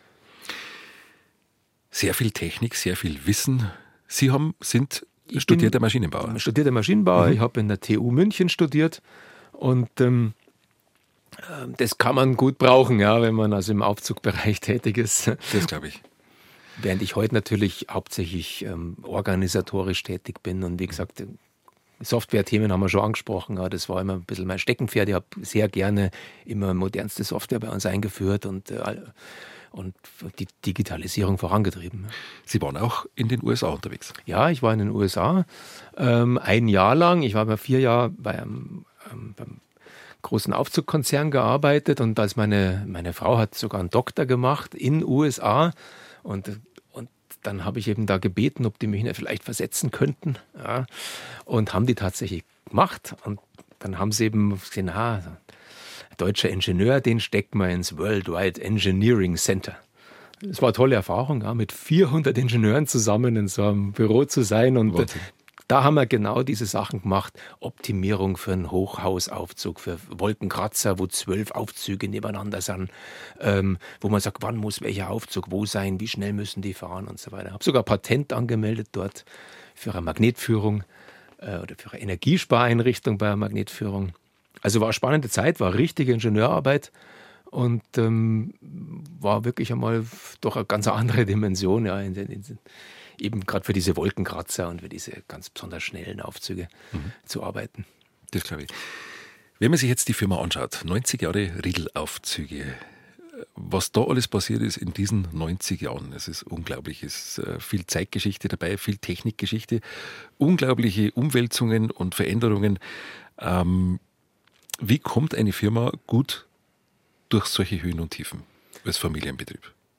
Sehr viel Technik, sehr viel Wissen. Sie haben, sind ich studierter Maschinenbauer. Studierter Maschinenbauer. Mhm. Ich habe in der T U München studiert und ähm, das kann man gut brauchen, ja, wenn man also im Aufzugbereich tätig ist. Das glaube ich. Während ich heute natürlich hauptsächlich ähm, organisatorisch tätig bin und wie gesagt, Software-Themen haben wir schon angesprochen. Ja, das war immer ein bisschen mein Steckenpferd. Ich habe sehr gerne immer modernste Software bei uns eingeführt und äh, und die Digitalisierung vorangetrieben. Sie waren auch in den U S A unterwegs? Ja, ich war in den U S A ähm, ein Jahr lang. Ich war bei vier Jahre bei einem, ähm, beim großen Aufzugkonzern gearbeitet und als meine, meine Frau hat sogar einen Doktor gemacht in den U S A und, und dann habe ich eben da gebeten, ob die mich nicht vielleicht versetzen könnten, ja, und haben die tatsächlich gemacht und dann haben sie eben gesehen, ah, deutscher Ingenieur, den steckt man ins Worldwide Engineering Center. Das war eine tolle Erfahrung, ja, mit vierhundert Ingenieuren zusammen in so einem Büro zu sein. Und Wahnsinn. Da haben wir genau diese Sachen gemacht. Optimierung für einen Hochhausaufzug, für Wolkenkratzer, wo zwölf Aufzüge nebeneinander sind, ähm, wo man sagt, wann muss welcher Aufzug wo sein, wie schnell müssen die fahren und so weiter. Ich habe sogar Patent angemeldet dort für eine Magnetführung äh, oder für eine Energiespareinrichtung bei einer Magnetführung. Also war eine spannende Zeit, war richtige Ingenieurarbeit und ähm, war wirklich einmal doch eine ganz andere Dimension, ja, in den, in den, eben gerade für diese Wolkenkratzer und für diese ganz besonders schnellen Aufzüge mhm. zu arbeiten. Das glaube ich. Wenn man sich jetzt die Firma anschaut, neunzig Jahre Riedl-Aufzüge, was da alles passiert ist in diesen neunzig Jahren, es ist unglaublich, es ist viel Zeitgeschichte dabei, viel Technikgeschichte, unglaubliche Umwälzungen und Veränderungen. Ähm, Wie kommt eine Firma gut durch solche Höhen und Tiefen als Familienbetrieb?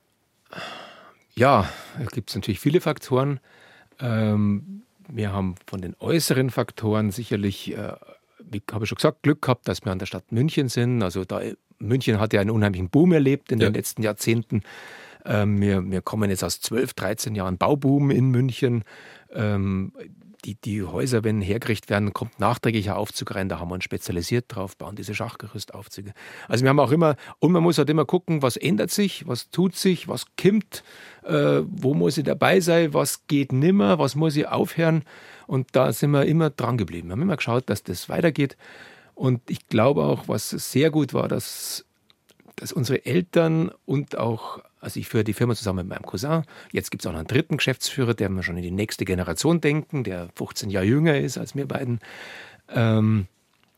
Ja, da gibt es natürlich viele Faktoren. Ähm, wir haben von den äußeren Faktoren sicherlich, äh, wie habe ich schon gesagt, Glück gehabt, dass wir an der Stadt München sind. Also da, München hat ja einen unheimlichen Boom erlebt in ja. den letzten Jahrzehnten. Ähm, wir, wir kommen jetzt aus zwölf, dreizehn Jahren Bauboom in München. Ähm, die, die Häuser, wenn hergerichtet werden, kommt nachträglicher Aufzug rein. Da haben wir uns spezialisiert drauf, bauen diese Schachgerüstaufzüge. Also wir haben auch immer, und man muss halt immer gucken, was ändert sich, was tut sich, was kommt, äh, wo muss ich dabei sein, was geht nimmer, was muss ich aufhören. Und da sind wir immer dran geblieben. Wir haben immer geschaut, dass das weitergeht. Und ich glaube auch, was sehr gut war, dass, dass unsere Eltern und auch, also ich führe die Firma zusammen mit meinem Cousin, jetzt gibt es auch noch einen dritten Geschäftsführer, der wir schon in die nächste Generation denken, der fünfzehn Jahre jünger ist als wir beiden. Ähm,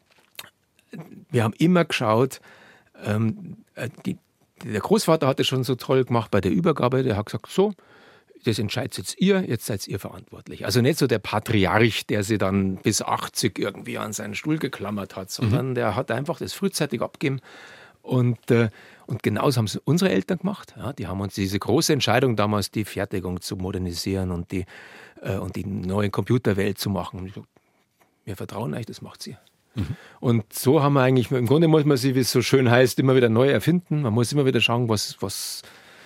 wir haben immer geschaut, ähm, die, der Großvater hat es schon so toll gemacht bei der Übergabe, der hat gesagt, so, das entscheidet jetzt ihr, jetzt seid ihr verantwortlich. Also nicht so der Patriarch, der sie dann bis achtzig irgendwie an seinen Stuhl geklammert hat, sondern mhm. der hat einfach das frühzeitig abgegeben. Und, äh, und genauso haben es unsere Eltern gemacht. Ja, die haben uns diese große Entscheidung damals, die Fertigung zu modernisieren und die, äh, und die neue Computerwelt zu machen. Und ich gesagt, wir vertrauen euch, das macht sie. Mhm. Und so haben wir eigentlich, im Grunde muss man sie, wie es so schön heißt, immer wieder neu erfinden. Man muss immer wieder schauen, was... was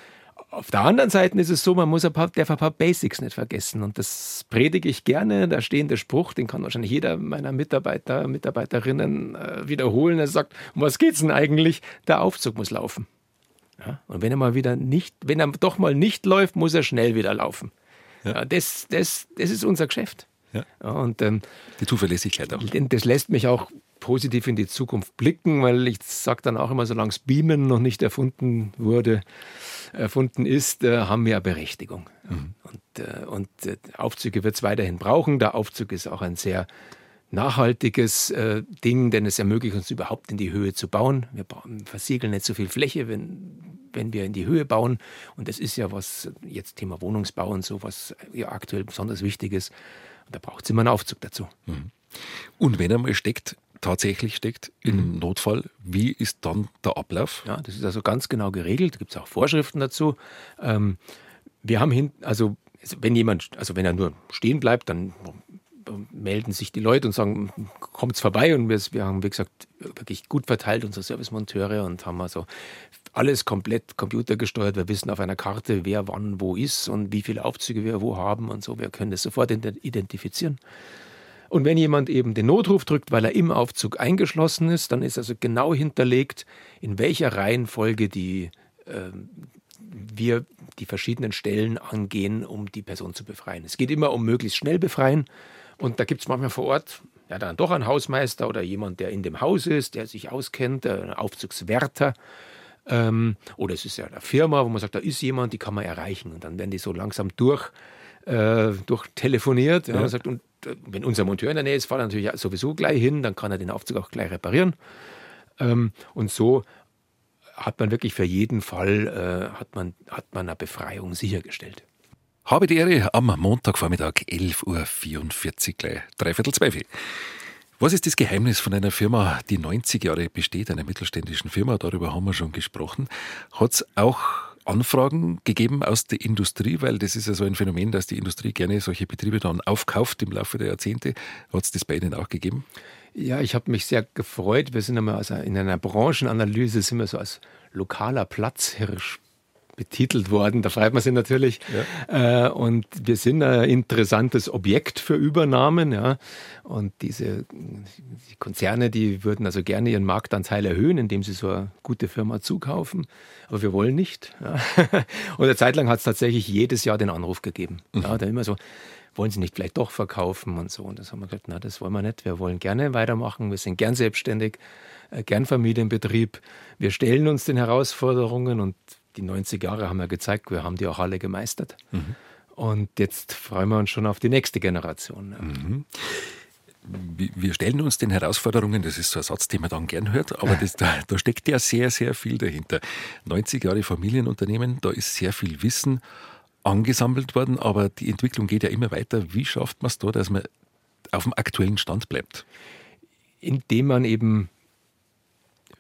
Auf der anderen Seite ist es so, man muss ein paar, darf ein paar Basics nicht vergessen. Und das predige ich gerne. Da steht der Spruch, den kann wahrscheinlich jeder meiner Mitarbeiter, Mitarbeiterinnen äh, wiederholen. Er sagt, um was geht's denn eigentlich? Der Aufzug muss laufen. Ja? Und wenn er mal wieder nicht, wenn er doch mal nicht läuft, muss er schnell wieder laufen. Ja. Ja, das, das, das ist unser Geschäft. Ja. Ja, und, ähm, die Zuverlässigkeit auch. Das lässt mich auch positiv in die Zukunft blicken, weil ich sage dann auch immer, solange das Beamen noch nicht erfunden wurde, erfunden ist, äh, haben wir eine Berechtigung. Mhm. Und, äh, und äh, Aufzüge wird es weiterhin brauchen. Der Aufzug ist auch ein sehr nachhaltiges äh, Ding, denn es ermöglicht uns überhaupt in die Höhe zu bauen. Wir bauen, versiegeln nicht so viel Fläche, wenn, wenn wir in die Höhe bauen. Und das ist ja was, jetzt Thema Wohnungsbau und so, was ja aktuell besonders wichtig ist. Und da braucht es immer einen Aufzug dazu. Mhm. Und wenn er mal steckt, tatsächlich steckt, im mhm. Notfall, wie ist dann der Ablauf? Ja, das ist also ganz genau geregelt, da gibt es auch Vorschriften dazu. Ähm, wir haben hin, also wenn jemand, also wenn er nur stehen bleibt, dann melden sich die Leute und sagen, kommt's vorbei, und wir, wir haben, wie gesagt, wirklich gut verteilt, unsere Servicemonteure, und haben also alles komplett computergesteuert. Wir wissen auf einer Karte, wer wann wo ist und wie viele Aufzüge wir wo haben und so. Wir können das sofort identifizieren. Und wenn jemand eben den Notruf drückt, weil er im Aufzug eingeschlossen ist, dann ist also genau hinterlegt, in welcher Reihenfolge die, äh, wir die verschiedenen Stellen angehen, um die Person zu befreien. Es geht immer um möglichst schnell befreien. Und da gibt es manchmal vor Ort ja dann doch einen Hausmeister oder jemand, der in dem Haus ist, der sich auskennt, ein Aufzugswärter. Ähm, oder es ist ja eine Firma, wo man sagt, da ist jemand, die kann man erreichen. Und dann werden die so langsam durch, äh, durch telefoniert. Ja, ja. Und sagt, und wenn unser Monteur in der Nähe ist, fährt er natürlich sowieso gleich hin, dann kann er den Aufzug auch gleich reparieren. Ähm, und so hat man wirklich für jeden Fall äh, hat man, hat man eine Befreiung sichergestellt. Habe die Ehre am Montagvormittag elf Uhr vierundvierzig, gleich dreiviertel zwölf. Was ist das Geheimnis von einer Firma, die neunzig Jahre besteht, einer mittelständischen Firma? Darüber haben wir schon gesprochen. Hat es auch Anfragen gegeben aus der Industrie, weil das ist ja so ein Phänomen, dass die Industrie gerne solche Betriebe dann aufkauft im Laufe der Jahrzehnte. Hat es das bei Ihnen auch gegeben? Ja, ich habe mich sehr gefreut. Wir sind einmal also in einer Branchenanalyse sind wir so als lokaler Platzhirsch betitelt worden. Da freut man sich natürlich. Ja. Äh, und wir sind ein interessantes Objekt für Übernahmen. Ja. Und diese die Konzerne, die würden also gerne ihren Marktanteil erhöhen, indem sie so eine gute Firma zukaufen. Aber wir wollen nicht. Ja. Und eine Zeit lang hat es tatsächlich jedes Jahr den Anruf gegeben. Mhm. Ja, da immer so, wollen Sie nicht vielleicht doch verkaufen und so. Und das haben wir gesagt, na, das wollen wir nicht. Wir wollen gerne weitermachen. Wir sind gern selbstständig, äh, gern Familienbetrieb. Wir stellen uns den Herausforderungen, und die neunzig Jahre haben ja gezeigt, wir haben die auch alle gemeistert. Mhm. Und jetzt freuen wir uns schon auf die nächste Generation. Ja. Mhm. Wir stellen uns den Herausforderungen, das ist so ein Satz, den man dann gern hört, aber das, da, da steckt ja sehr, sehr viel dahinter. neunzig Jahre Familienunternehmen, da ist sehr viel Wissen angesammelt worden, aber die Entwicklung geht ja immer weiter. Wie schafft man es da, dass man auf dem aktuellen Stand bleibt? Indem man eben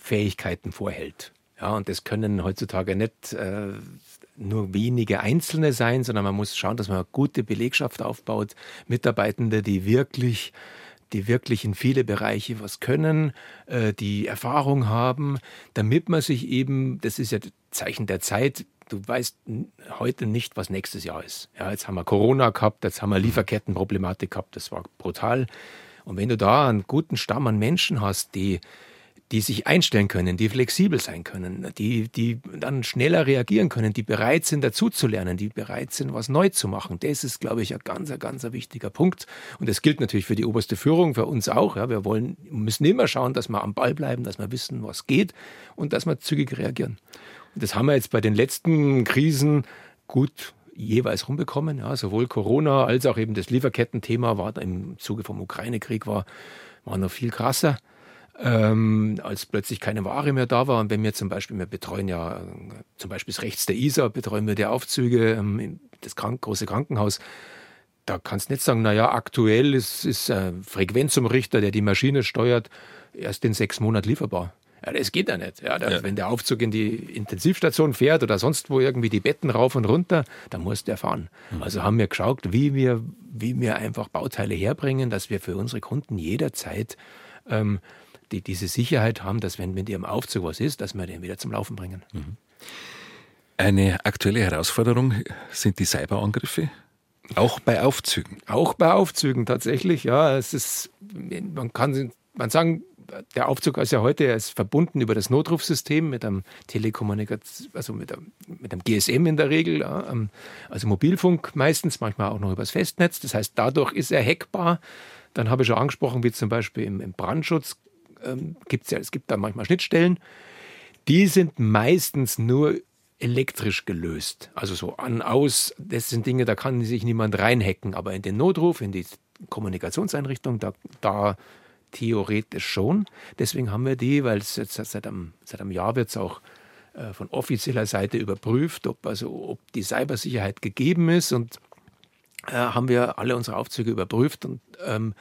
Fähigkeiten vorhält. Ja, und das können heutzutage nicht äh, nur wenige Einzelne sein, sondern man muss schauen, dass man eine gute Belegschaft aufbaut, Mitarbeitende, die wirklich, die wirklich in viele Bereiche was können, äh, die Erfahrung haben, damit man sich eben, das ist ja das Zeichen der Zeit, du weißt heute nicht, was nächstes Jahr ist. Ja, jetzt haben wir Corona gehabt, jetzt haben wir Lieferkettenproblematik gehabt, das war brutal. Und wenn du da einen guten Stamm an Menschen hast, die die sich einstellen können, die flexibel sein können, die, die dann schneller reagieren können, die bereit sind, dazuzulernen, die bereit sind, was neu zu machen. Das ist, glaube ich, ein ganz, ein ganz wichtiger Punkt. Und das gilt natürlich für die oberste Führung, für uns auch. Ja, wir wollen, müssen immer schauen, dass wir am Ball bleiben, dass wir wissen, was geht und dass wir zügig reagieren. Und das haben wir jetzt bei den letzten Krisen gut jeweils rumbekommen. Ja, sowohl Corona als auch eben das Lieferkettenthema war im Zuge vom Ukraine-Krieg war, war noch viel krasser. Ähm, als plötzlich keine Ware mehr da war. Und wenn wir zum Beispiel, wir betreuen ja äh, zum Beispiel rechts der Isar, betreuen wir die Aufzüge, ähm, das Krank- große Krankenhaus, da kannst du nicht sagen, naja, aktuell ist, ist ein Frequenzumrichter, der die Maschine steuert, erst in sechs Monaten lieferbar. Ja, das geht ja nicht. Ja, da, ja. Wenn der Aufzug in die Intensivstation fährt oder sonst wo irgendwie die Betten rauf und runter, dann musst du erfahren. Mhm. Also haben wir geschaut, wie wir, wie wir einfach Bauteile herbringen, dass wir für unsere Kunden jederzeit ähm, die diese Sicherheit haben, dass wenn mit ihrem Aufzug was ist, dass wir den wieder zum Laufen bringen. Eine aktuelle Herausforderung sind die Cyberangriffe, auch bei Aufzügen. Auch bei Aufzügen tatsächlich, ja. Es ist, man kann man sagen, der Aufzug ist ja heute er ist verbunden über das Notrufsystem mit einem Telekommunikation, also mit einem, mit einem G S M in der Regel, ja, also Mobilfunk meistens, manchmal auch noch übers Festnetz. Das heißt, dadurch ist er hackbar. Dann habe ich schon angesprochen, wie zum Beispiel im, im Brandschutz. Ähm, gibt's ja, es gibt da manchmal Schnittstellen, die sind meistens nur elektrisch gelöst. Also so an, aus, das sind Dinge, da kann sich niemand reinhacken, aber in den Notruf, in die Kommunikationseinrichtung, da, da theoretisch schon. Deswegen haben wir die, weil es jetzt seit einem, seit einem Jahr wird es auch äh, von offizieller Seite überprüft, ob, also, ob die Cybersicherheit gegeben ist und äh, haben wir alle unsere Aufzüge überprüft und ähm,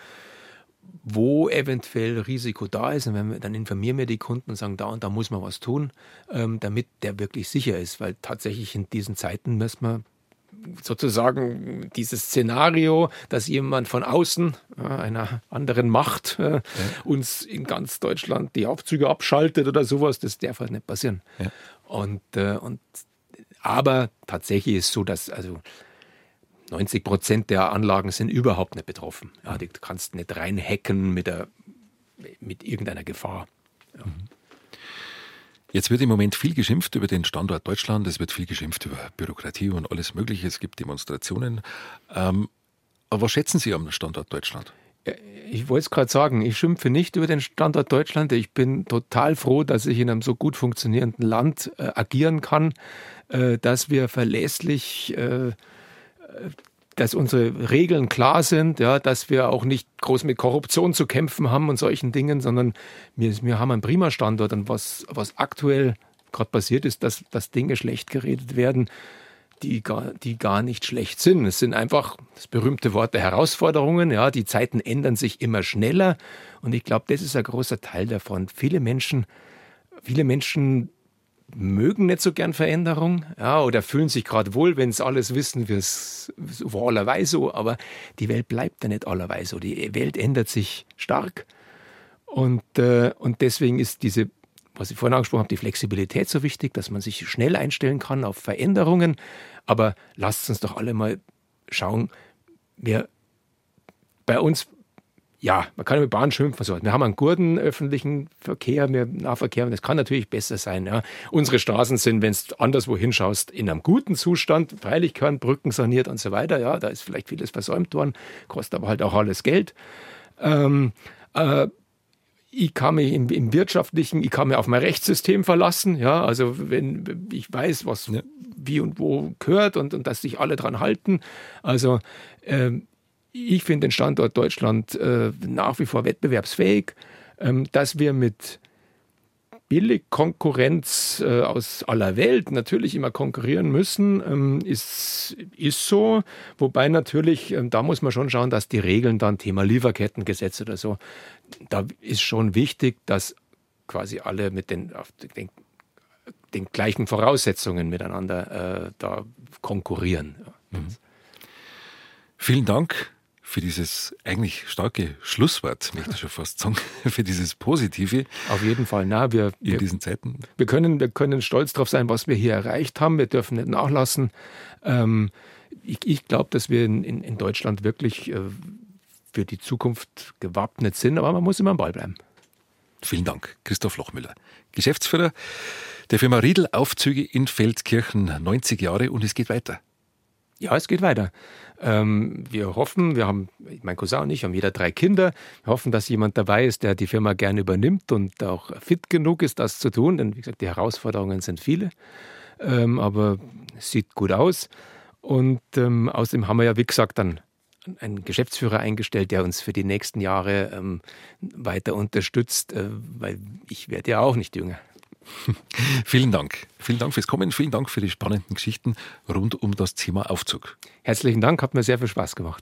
wo eventuell Risiko da ist. Und wenn wir, dann informieren wir die Kunden und sagen, da und da muss man was tun, ähm, damit der wirklich sicher ist. Weil tatsächlich in diesen Zeiten müssen wir sozusagen dieses Szenario, dass jemand von außen, äh, einer anderen Macht, äh, ja. uns in ganz Deutschland die Aufzüge abschaltet oder sowas, das darf halt nicht passieren. Ja. Und, äh, und, aber tatsächlich ist es so, dass also neunzig Prozent der Anlagen sind überhaupt nicht betroffen. Ja, du kannst nicht reinhacken mit, der, mit irgendeiner Gefahr. Ja. Jetzt wird im Moment viel geschimpft über den Standort Deutschland, es wird viel geschimpft über Bürokratie und alles Mögliche, es gibt Demonstrationen. Ähm, aber was schätzen Sie am Standort Deutschland? Ich wollte es gerade sagen, ich schimpfe nicht über den Standort Deutschland. Ich bin total froh, dass ich in einem so gut funktionierenden Land äh, agieren kann, äh, dass wir verlässlich äh, dass unsere Regeln klar sind, ja, dass wir auch nicht groß mit Korruption zu kämpfen haben und solchen Dingen, sondern wir, wir haben einen prima Standort. Und was, was aktuell gerade passiert ist, dass, dass Dinge schlecht geredet werden, die gar, die gar nicht schlecht sind. Es sind einfach das berühmte Wort der Herausforderungen. Ja, die Zeiten ändern sich immer schneller. Und ich glaube, das ist ein großer Teil davon. Viele Menschen, viele Menschen mögen nicht so gern Veränderung, ja, oder fühlen sich gerade wohl, wenn sie alles wissen, wie es war allerweil so, aber die Welt bleibt ja nicht allerweil so. Die Welt ändert sich stark und, äh, und deswegen ist diese, was ich vorhin angesprochen habe, die Flexibilität so wichtig, dass man sich schnell einstellen kann auf Veränderungen, aber lasst uns doch alle mal schauen, wir bei uns ja, man kann mit Bahn schimpfen. So. Wir haben einen guten öffentlichen Verkehr, mehr Nahverkehr und das kann natürlich besser sein. Ja. Unsere Straßen sind, wenn du anderswo hinschaust, in einem guten Zustand. Freilich gehören Brücken saniert und so weiter. Ja, da ist vielleicht vieles versäumt worden, kostet aber halt auch alles Geld. Ähm, äh, ich kann mich im, im Wirtschaftlichen, ich kann mich auf mein Rechtssystem verlassen. Ja, also wenn ich weiß, was ja. wie und wo gehört und, und dass sich alle dran halten. Also ähm, ich finde den Standort Deutschland äh, nach wie vor wettbewerbsfähig, ähm, dass wir mit Billigkonkurrenz äh, aus aller Welt natürlich immer konkurrieren müssen, ähm, ist, ist so. Wobei natürlich, ähm, da muss man schon schauen, dass die Regeln dann, Thema Lieferkettengesetz oder so, da ist schon wichtig, dass quasi alle mit den, auf den, den gleichen Voraussetzungen miteinander äh, da konkurrieren. Mhm. Vielen Dank für dieses eigentlich starke Schlusswort, möchte ich schon fast sagen, für dieses Positive. Auf jeden Fall. Na, wir, in wir, diesen Zeiten. Wir können, wir können stolz darauf sein, was wir hier erreicht haben. Wir dürfen nicht nachlassen. Ähm, ich ich glaube, dass wir in, in, in Deutschland wirklich äh, für die Zukunft gewappnet sind, aber man muss immer am Ball bleiben. Vielen Dank, Christoph Lochmüller, Geschäftsführer der Firma Riedl Aufzüge in Feldkirchen, neunzig Jahre, und es geht weiter. Ja, es geht weiter. Ähm, wir hoffen, wir haben, mein Cousin und ich haben jeder drei Kinder. Wir hoffen, dass jemand dabei ist, der die Firma gerne übernimmt und auch fit genug ist, das zu tun. Denn wie gesagt, die Herausforderungen sind viele. Ähm, aber es sieht gut aus. Und ähm, außerdem haben wir ja, wie gesagt, dann einen Geschäftsführer eingestellt, der uns für die nächsten Jahre ähm, weiter unterstützt, äh, weil ich werde ja auch nicht jünger. Vielen Dank. Vielen Dank fürs Kommen. Vielen Dank für die spannenden Geschichten rund um das Thema Aufzug. Herzlichen Dank, hat mir sehr viel Spaß gemacht.